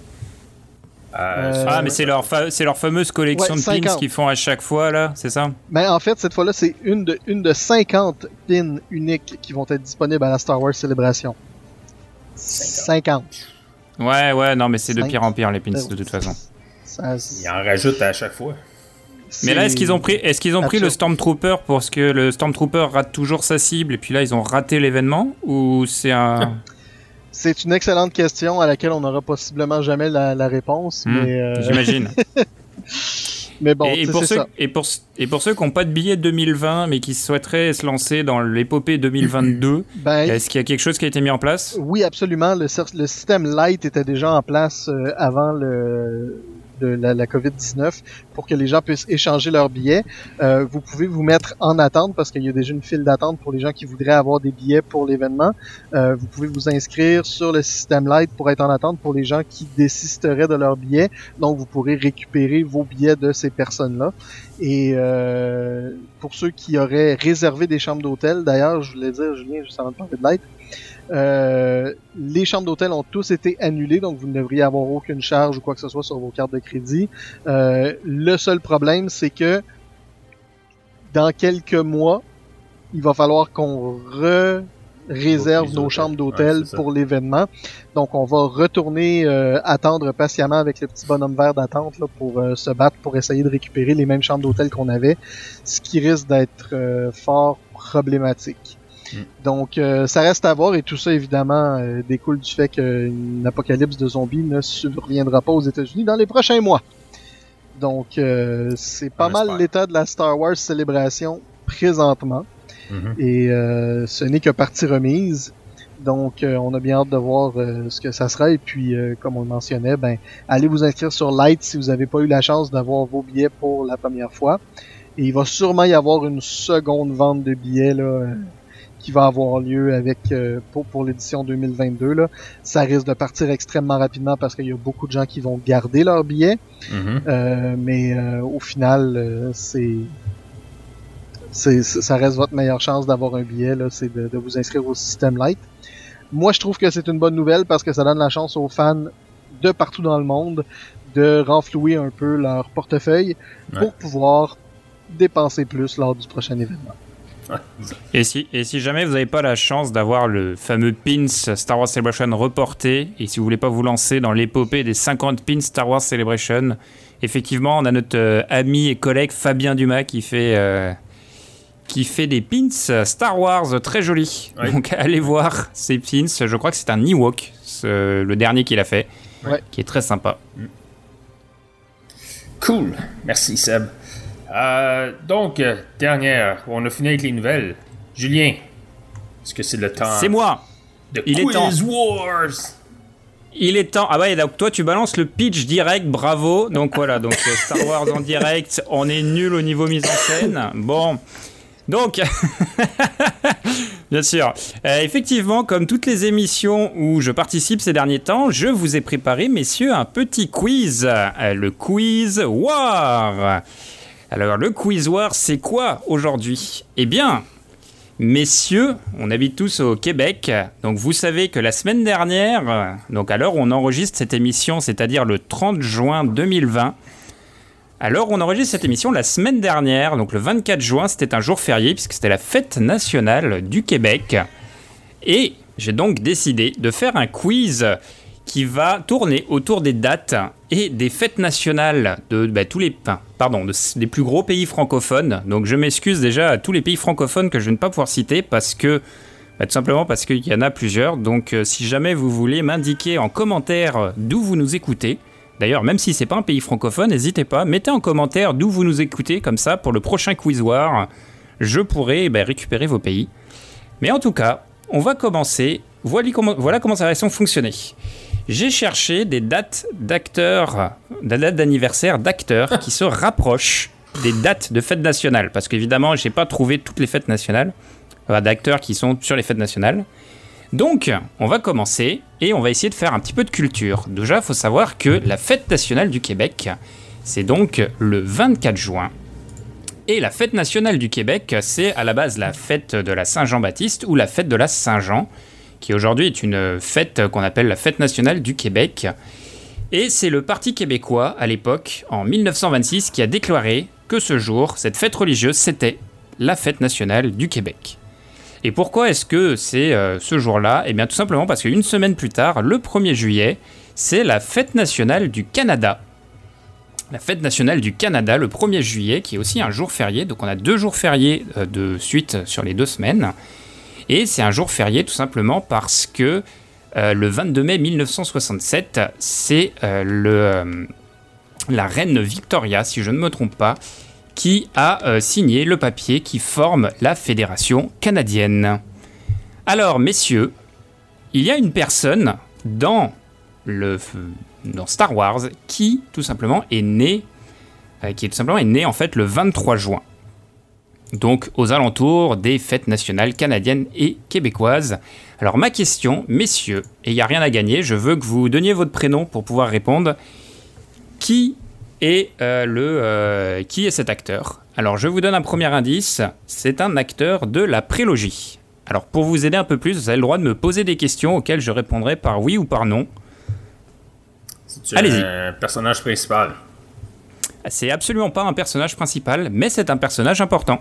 Mais c'est leur fameuse collection de 50 pins qu'ils font à chaque fois, là, c'est ça? Ben, en fait, cette fois-là, c'est une de 50 pins uniques qui vont être disponibles à la Star Wars Celebration. 50. Ouais, non, mais c'est de pire en pire, les pins, de toute façon. Ils en rajoutent à chaque fois. Mais là, est-ce qu'ils ont pris le Stormtrooper parce que le Stormtrooper rate toujours sa cible et puis là, ils ont raté l'événement? Ou c'est un... C'est une excellente question à laquelle on n'aura possiblement jamais la réponse. Mais j'imagine. Mais bon, c'est ça. Et pour ceux qui n'ont pas de billet 2020 mais qui souhaiteraient se lancer dans l'épopée 2022, est-ce qu'il y a quelque chose qui a été mis en place? Oui, absolument. Le système Lite était déjà en place avant la COVID-19 pour que les gens puissent échanger leurs billets. Vous pouvez vous mettre en attente parce qu'il y a déjà une file d'attente pour les gens qui voudraient avoir des billets pour l'événement. Vous pouvez vous inscrire sur le système Light pour être en attente pour les gens qui désisteraient de leurs billets. Donc, vous pourrez récupérer vos billets de ces personnes-là. Et pour ceux qui auraient réservé des chambres d'hôtel, d'ailleurs, je voulais dire, Julien, juste avant de parler de Light, les chambres d'hôtel ont tous été annulées, donc vous ne devriez avoir aucune charge ou quoi que ce soit sur vos cartes de crédit. Le seul problème, c'est que dans quelques mois, il va falloir qu'on réserve nos chambres d'hôtel pour l'événement. Donc, on va retourner attendre patiemment avec le petit bonhomme vert d'attente là, pour se battre pour essayer de récupérer les mêmes chambres d'hôtel qu'on avait, ce qui risque d'être fort problématique. Donc, ça reste à voir et tout ça, évidemment, découle du fait qu'une apocalypse de zombies ne surviendra pas aux États-Unis dans les prochains mois. Donc, c'est pas mal l'état de la Star Wars célébration présentement. Et ce n'est que partie remise. Donc, on a bien hâte de voir ce que ça sera. Et puis, comme on le mentionnait, allez vous inscrire sur Light si vous n'avez pas eu la chance d'avoir vos billets pour la première fois. Et il va sûrement y avoir une seconde vente de billets là, qui va avoir lieu avec pour l'édition 2022. Là. Ça risque de partir extrêmement rapidement parce qu'il y a beaucoup de gens qui vont garder leurs billets. Mais au final, ça reste votre meilleure chance d'avoir un billet, là, c'est de vous inscrire au système Light. Moi, je trouve que c'est une bonne nouvelle parce que ça donne la chance aux fans de partout dans le monde de renflouer un peu leur portefeuille pour pouvoir dépenser plus lors du prochain événement. Et si jamais vous n'avez pas la chance d'avoir le fameux pins Star Wars Celebration reporté, et si vous voulez pas vous lancer dans l'épopée des 50 pins Star Wars Celebration, effectivement, on a notre ami et collègue Fabien Dumas qui fait des pins Star Wars très jolis. Donc allez voir ces pins. Je crois que c'est un Ewok, le dernier qu'il a fait, qui est très sympa. Cool, merci Seb. Donc, dernière, on a fini avec les nouvelles. Julien, est-ce que c'est le temps? C'est moi. Il est temps. Wars. Il est temps. Ah ouais, donc toi tu balances le pitch direct, bravo. Donc voilà, donc Star Wars en direct, on est nul au niveau mise en scène. Bon. Donc, bien sûr, effectivement, comme toutes les émissions où je participe ces derniers temps, je vous ai préparé, messieurs, un petit quiz, le Quiz War. Alors, le Quiz War, c'est quoi aujourd'hui ? Eh bien, messieurs, on habite tous au Québec, donc vous savez que la semaine dernière, donc à l'heure où on enregistre cette émission, c'est-à-dire le 30 juin 2020, alors, on enregistre cette émission la semaine dernière, donc le 24 juin, c'était un jour férié, puisque c'était la fête nationale du Québec. Et j'ai donc décidé de faire un quiz qui va tourner autour des dates et des fêtes nationales de des plus gros pays francophones. Donc, je m'excuse déjà à tous les pays francophones que je ne vais pas pouvoir citer, parce que, tout simplement parce qu'il y en a plusieurs. Donc, si jamais vous voulez m'indiquer en commentaire d'où vous nous écoutez, d'ailleurs, même si c'est pas un pays francophone, n'hésitez pas, mettez en commentaire d'où vous nous écoutez, comme ça, pour le prochain Quiz War, je pourrai récupérer vos pays. Mais en tout cas, on va commencer. Voilà comment ça va fonctionner. J'ai cherché des dates d'anniversaire d'acteurs qui se rapprochent des dates de fêtes nationales, parce qu'évidemment, j'ai pas trouvé toutes les fêtes nationales, d'acteurs qui sont sur les fêtes nationales. Donc, on va commencer et on va essayer de faire un petit peu de culture. Déjà, il faut savoir que la fête nationale du Québec, c'est donc le 24 juin. Et la fête nationale du Québec, c'est à la base la fête de la Saint-Jean-Baptiste ou la fête de la Saint-Jean, qui aujourd'hui est une fête qu'on appelle la fête nationale du Québec. Et c'est le Parti québécois, à l'époque, en 1926, qui a déclaré que ce jour, cette fête religieuse, c'était la fête nationale du Québec. Et pourquoi est-ce que c'est ce jour-là ? Eh bien, tout simplement parce qu'une semaine plus tard, le 1er juillet, c'est la fête nationale du Canada. La fête nationale du Canada, le 1er juillet, qui est aussi un jour férié. Donc, on a 2 jours fériés de suite sur les 2 semaines. Et c'est un jour férié tout simplement parce que le 22 mai 1967, c'est la reine Victoria, si je ne me trompe pas, qui a signé le papier qui forme la Fédération canadienne. Alors, messieurs, il y a une personne dans dans Star Wars, qui tout simplement est né en fait le 23 juin. Donc aux alentours des fêtes nationales canadiennes et québécoises. Alors ma question, messieurs, et il n'y a rien à gagner, je veux que vous donniez votre prénom pour pouvoir répondre. Qui est cet acteur ? Alors je vous donne un premier indice, c'est un acteur de la prélogie. Alors pour vous aider un peu plus, vous avez le droit de me poser des questions auxquelles je répondrai par oui ou par non. C'est un personnage principal. C'est absolument pas un personnage principal, mais c'est un personnage important.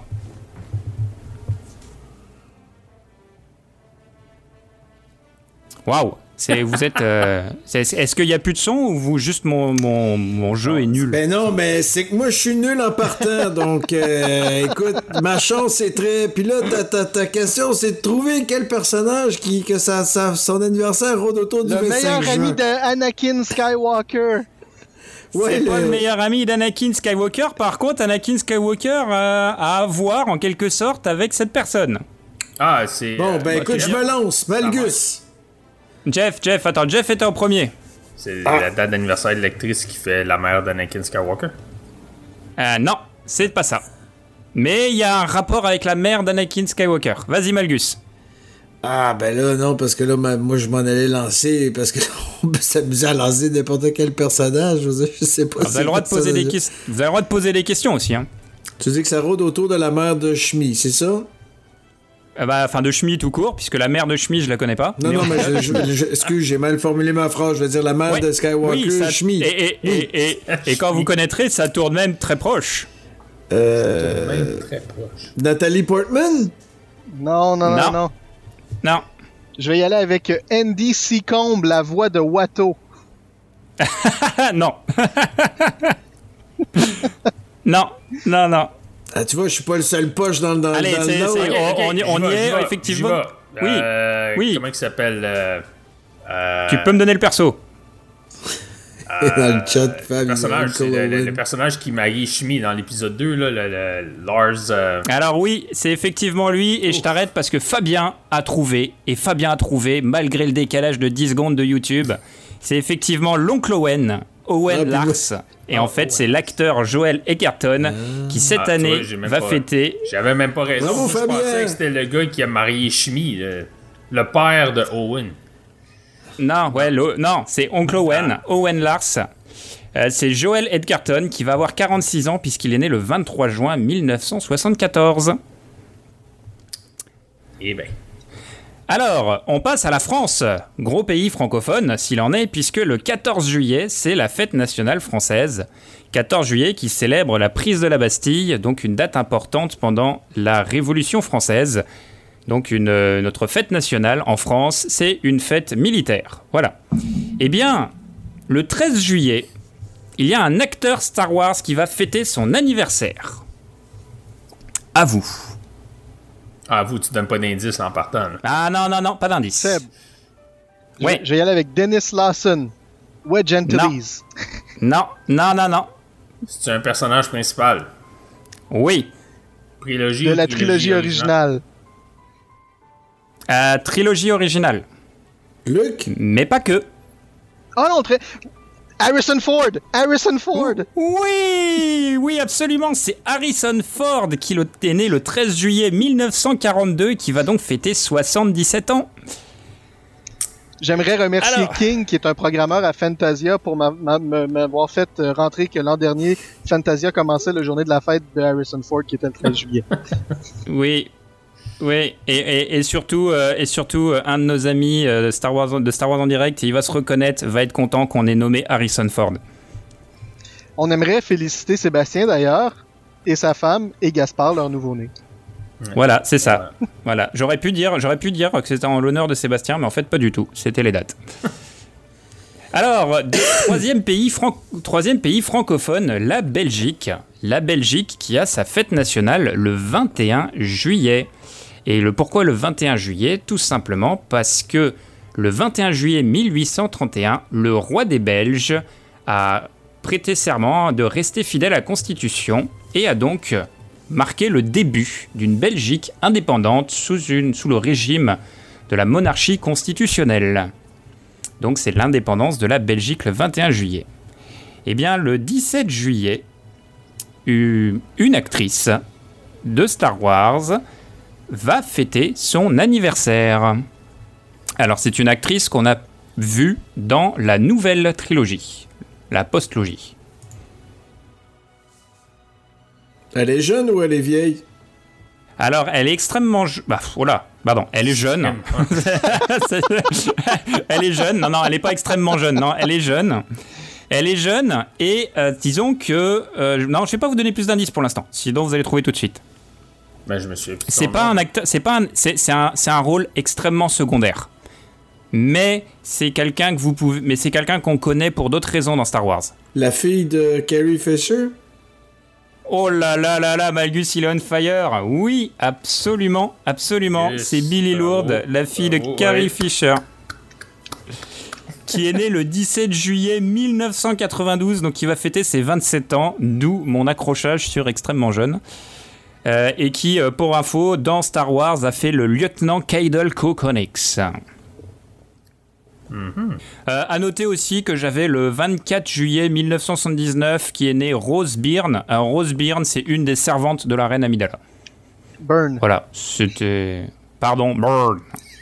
Waouh! Est-ce qu'il n'y a plus de son ou juste mon jeu est nul? Ben non, mais c'est que moi je suis nul en partant, donc écoute, ma chance est très... Puis là, ta question, c'est de trouver quel personnage que son anniversaire rôde autour du 25 juin. Le meilleur ami d'Anakin Skywalker. C'est pas le meilleur ami d'Anakin Skywalker, par contre, Anakin Skywalker a à voir en quelque sorte avec cette personne. Ah, c'est... Bon, ben écoute, je me lance, Malgus. Jeff était en premier. C'est la date d'anniversaire de l'actrice qui fait la mère d'Anakin Skywalker? Non, c'est pas ça. Mais il y a un rapport avec la mère d'Anakin Skywalker. Vas-y, Malgus. Ah, ben là, non, parce que là, moi, je m'en allais lancer, parce que on peut s'amuser à lancer n'importe quel personnage. Je sais pas. Vous avez le droit de poser des questions aussi. Hein. Tu dis que ça rôde autour de la mère de Shmi, c'est ça? Enfin, de Shmi tout court, puisque la mère de Shmi, je la connais pas. Non, mais excuse, j'ai mal formulé ma phrase. Je veux dire la mère de Skywalker, Shmi. Et quand vous connaîtrez, ça tourne même très proche. Nathalie Portman? Non. Non. Je vais y aller avec Andy Seacombe, la voix de Watto. Non. Non. Ah, tu vois, je suis pas le seul poche dans le Allez, on y est, effectivement. Oui. Comment il s'appelle? Tu peux me donner le perso? Dans le chat, le personnage qui marie Shmi dans l'épisode 2, là, le Lars... Alors oui, c'est effectivement lui, et je t'arrête parce que Fabien a trouvé, malgré le décalage de 10 secondes de YouTube, c'est effectivement l'oncle Owen Lars. Et en fait, c'est l'acteur Joel Edgerton qui, cette année, va fêter... J'avais même pas raison. Bravo, je pensais que c'était le gars qui a marié Shmi, le père de Owen. Non, c'est oncle Owen, Owen Lars. C'est Joel Edgerton qui va avoir 46 ans puisqu'il est né le 23 juin 1974. Eh ben. Alors, on passe à la France, gros pays francophone s'il en est, puisque le 14 juillet, c'est la fête nationale française. 14 juillet qui célèbre la prise de la Bastille, donc une date importante pendant la Révolution française. Donc notre fête nationale en France, c'est une fête militaire. Voilà. Eh bien, le 13 juillet, il y a un acteur Star Wars qui va fêter son anniversaire. À vous. Ah, vous, tu donnes pas d'indice en partant. Là. Ah non, pas d'indice. Seb. Ouais. Je vais y aller avec Dennis Lawson. Wedge Antilles. Non. C'est un personnage principal. Oui. De la trilogie originale. Trilogie originale. Luke? Mais pas que. Oh non, Harrison Ford! Oui, absolument. C'est Harrison Ford qui est né le 13 juillet 1942 et qui va donc fêter 77 ans. J'aimerais remercier King, qui est un programmeur à Fantasia, pour m'avoir fait rentrer que l'an dernier, Fantasia commençait la journée de la fête de Harrison Ford, qui était le 13 juillet. Oui, et surtout, un de nos amis de Star Wars en direct, il va se reconnaître, va être content qu'on ait nommé Harrison Ford. On aimerait féliciter Sébastien d'ailleurs, et sa femme, et Gaspard, leur nouveau-né. Ouais. Voilà, c'est ça. Voilà. J'aurais pu dire que c'était en l'honneur de Sébastien, mais en fait pas du tout. C'était les dates. Alors, troisième pays francophone, la Belgique. La Belgique qui a sa fête nationale le 21 juillet. Et pourquoi le 21 juillet? Tout simplement parce que le 21 juillet 1831, le roi des Belges a prêté serment de rester fidèle à la Constitution et a donc marqué le début d'une Belgique indépendante sous le régime de la monarchie constitutionnelle. Donc c'est l'indépendance de la Belgique le 21 juillet. Eh bien, le 17 juillet, une actrice de Star Wars va fêter son anniversaire. Alors, c'est une actrice qu'on a vue dans la nouvelle trilogie, la postlogie. Elle est jeune ou elle est vieille? Alors, elle est extrêmement... elle est jeune. Elle est jeune. Non, elle n'est pas extrêmement jeune. Non, elle est jeune. Elle est jeune et disons que... non, je ne vais pas vous donner plus d'indices pour l'instant. Sinon, vous allez trouver tout de suite. Ben, je me suis... C'est pas un acteur... C'est un rôle extrêmement secondaire. Mais c'est quelqu'un que vous pouvez... Mais c'est quelqu'un qu'on connaît pour d'autres raisons dans Star Wars. La fille de Carrie Fisher? Oh là là là là, Malgus, il est on fire. Oui, absolument, absolument. Yes. C'est Billy Lourdes, la fille de Carrie Fisher, qui est née le 17 juillet 1992, donc qui va fêter ses 27 ans, d'où mon accrochage sur extrêmement jeune. Et qui, pour info, dans Star Wars, a fait le lieutenant Kydal Kokonix. À noter aussi que j'avais le 24 juillet 1979 qui est née Rose Byrne. Alors, Rose Byrne, c'est une des servantes de la reine Amidala. Burn. Voilà, c'était... Pardon, Burn.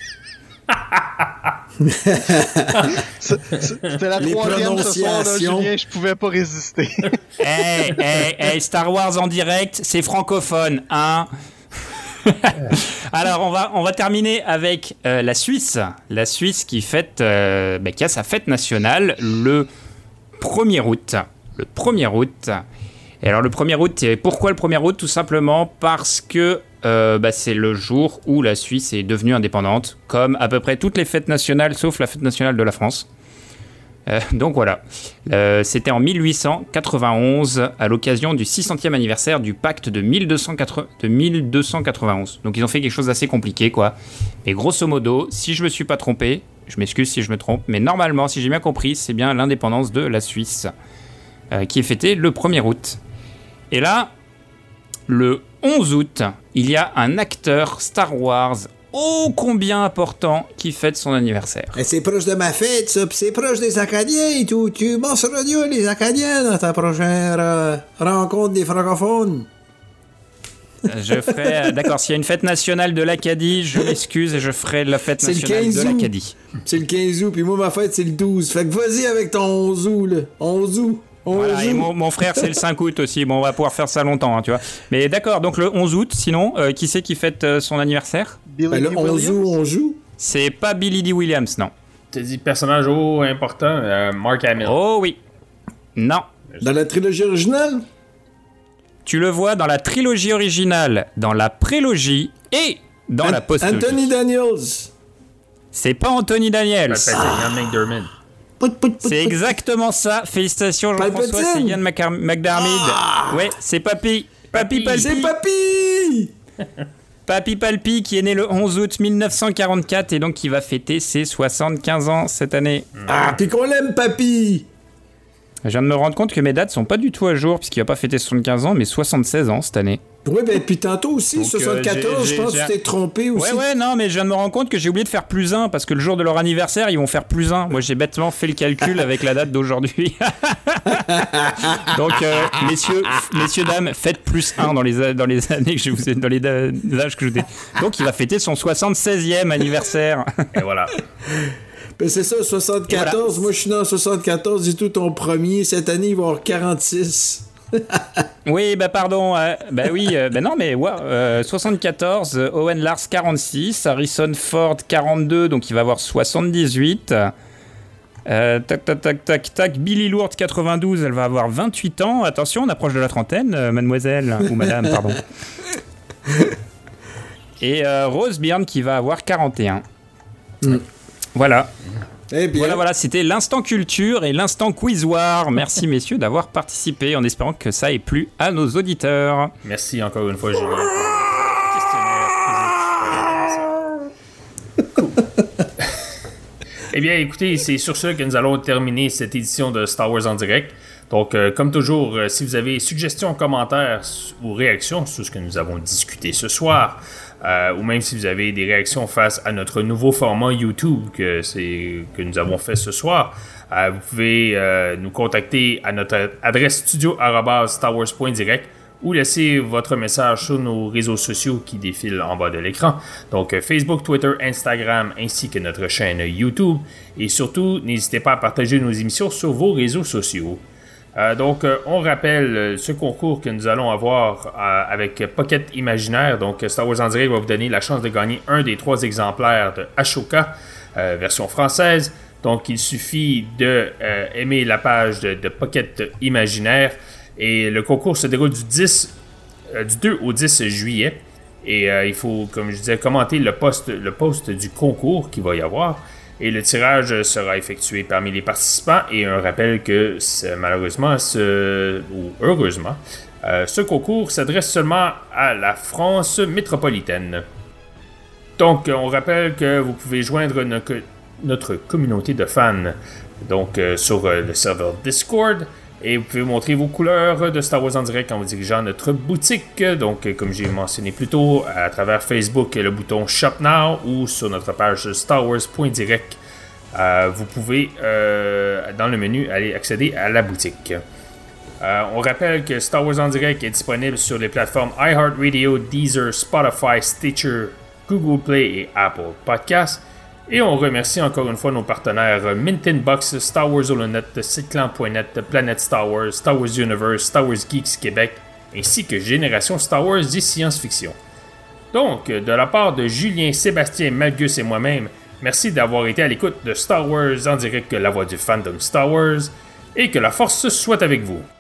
C'était la Les troisième ce soir, là, prononciations. Julien, je pouvais pas résister. Hey, Star Wars en direct, c'est francophone, hein. Alors, on va terminer avec la Suisse. La Suisse qui fête, qui a sa fête nationale le 1er août. Le 1er août. Et alors, le 1er août, pourquoi le 1er août? Tout simplement parce que c'est le jour où la Suisse est devenue indépendante, comme à peu près toutes les fêtes nationales, sauf la fête nationale de la France. Donc voilà, c'était en 1891 à l'occasion du 600e anniversaire du pacte de 1291. Donc ils ont fait quelque chose d'assez compliqué quoi. Mais grosso modo, si je me suis pas trompé, je m'excuse si je me trompe, mais normalement, si j'ai bien compris, c'est bien l'indépendance de la Suisse qui est fêtée le 1er août. Et là, le 11 août, il y a un acteur Star Wars ô combien important qui fête son anniversaire. Et c'est proche de ma fête, ça, pis c'est proche des Acadiens et tout. Tu mentionneras les Acadiens dans ta prochaine rencontre des francophones. Je ferai... D'accord, s'il y a une fête nationale de l'Acadie, je m'excuse et je ferai la fête nationale de l'Acadie. C'est le 15 août, puis moi, ma fête, c'est le 12. Fait que vas-y avec ton 11 août, là. 11 août. Voilà, et mon frère, c'est le 5 août aussi. Bon, on va pouvoir faire ça longtemps, hein, tu vois. Mais d'accord, donc le 11 août, sinon, qui c'est qui fête son anniversaire? Billy Le 11 août, on joue. C'est pas Billy Dee Williams, non. T'as dit personnage important, Mark Hamill. Oh oui. Non. Dans la trilogie originale? Tu le vois dans la trilogie originale, dans la prélogie et dans la postlogie. Anthony Daniels. C'est pas Anthony Daniels. C'est Ian McDermott. C'est exactement ça. Félicitations Jean-François, Palpatine. c'est Ian McDiarmid. Ouais, c'est Papy. Papy Palpi. C'est Papy! Papy Palpi qui est né le 11 août 1944 et donc qui va fêter ses 75 ans cette année. Ah, pis qu'on l'aime, Papy! Je viens de me rendre compte que mes dates sont pas du tout à jour puisqu'il va pas fêter 75 ans mais 76 ans cette année. Oui, ben, puis tantôt aussi, Donc, 74, je pense que tu t'es trompé aussi. Ouais, non, mais je viens de me rendre compte que j'ai oublié de faire +1 parce que le jour de leur anniversaire, ils vont faire +1. Moi, j'ai bêtement fait le calcul avec la date d'aujourd'hui. Donc, messieurs, dames, faites +1 dans les années que je vous ai, dans les âges que je vous ai. Donc, il va fêter son 76e anniversaire. Et voilà. Ben, c'est ça, 74. Voilà. Moi, je suis né en 74, dis tout ton premier. Cette année, il va y avoir 46. Oui, pardon. Non, mais 74, Owen Lars 46, Harrison Ford 42, donc il va avoir 78. Tac, Billy Lourdes 92, elle va avoir 28 ans. Attention, on approche de la trentaine, mademoiselle, ou madame, pardon. Et Rose Byrne qui va avoir 41. Voilà. Eh bien. Voilà, c'était l'instant culture et l'instant quizoir. Merci messieurs d'avoir participé en espérant que ça ait plu à nos auditeurs. Merci encore une fois, Julien. Cool. Eh bien, écoutez, c'est sur ce que nous allons terminer cette édition de Star Wars en direct. Donc, comme toujours, si vous avez suggestions, commentaires ou réactions sur ce que nous avons discuté ce soir, ou même si vous avez des réactions face à notre nouveau format YouTube que nous avons fait ce soir, vous pouvez nous contacter à notre adresse studio@starwars.direct ou laisser votre message sur nos réseaux sociaux qui défilent en bas de l'écran. Donc Facebook, Twitter, Instagram ainsi que notre chaîne YouTube. Et surtout, n'hésitez pas à partager nos émissions sur vos réseaux sociaux. On rappelle ce concours que nous allons avoir avec Pocket Imaginaire. Donc, Star Wars en direct va vous donner la chance de gagner un des 3 exemplaires de Ashoka, version française. Donc, il suffit de aimer la page de Pocket Imaginaire. Et le concours se déroule du 2 au 10 juillet. Et il faut, comme je disais, commenter le post du concours qu'il va y avoir. Et le tirage sera effectué parmi les participants. Et un rappel que malheureusement, ou heureusement, ce concours s'adresse seulement à la France métropolitaine. Donc, on rappelle que vous pouvez joindre notre communauté de fans sur le serveur Discord. Et vous pouvez montrer vos couleurs de Star Wars en direct en vous dirigeant à notre boutique. Donc, comme j'ai mentionné plus tôt, à travers Facebook, le bouton Shop Now ou sur notre page starwars.direct, vous pouvez, dans le menu, aller accéder à la boutique. On rappelle que Star Wars en direct est disponible sur les plateformes iHeartRadio, Deezer, Spotify, Stitcher, Google Play et Apple Podcasts. Et on remercie encore une fois nos partenaires Mint in Box, Star Wars Holonet, Siteclan.net, Planète Star Wars, Star Wars Universe, Star Wars Geeks Québec, ainsi que Génération Star Wars et Science-Fiction. Donc, de la part de Julien, Sébastien, Malgus et moi-même, merci d'avoir été à l'écoute de Star Wars en direct, la voix du fandom Star Wars, et que la force soit avec vous.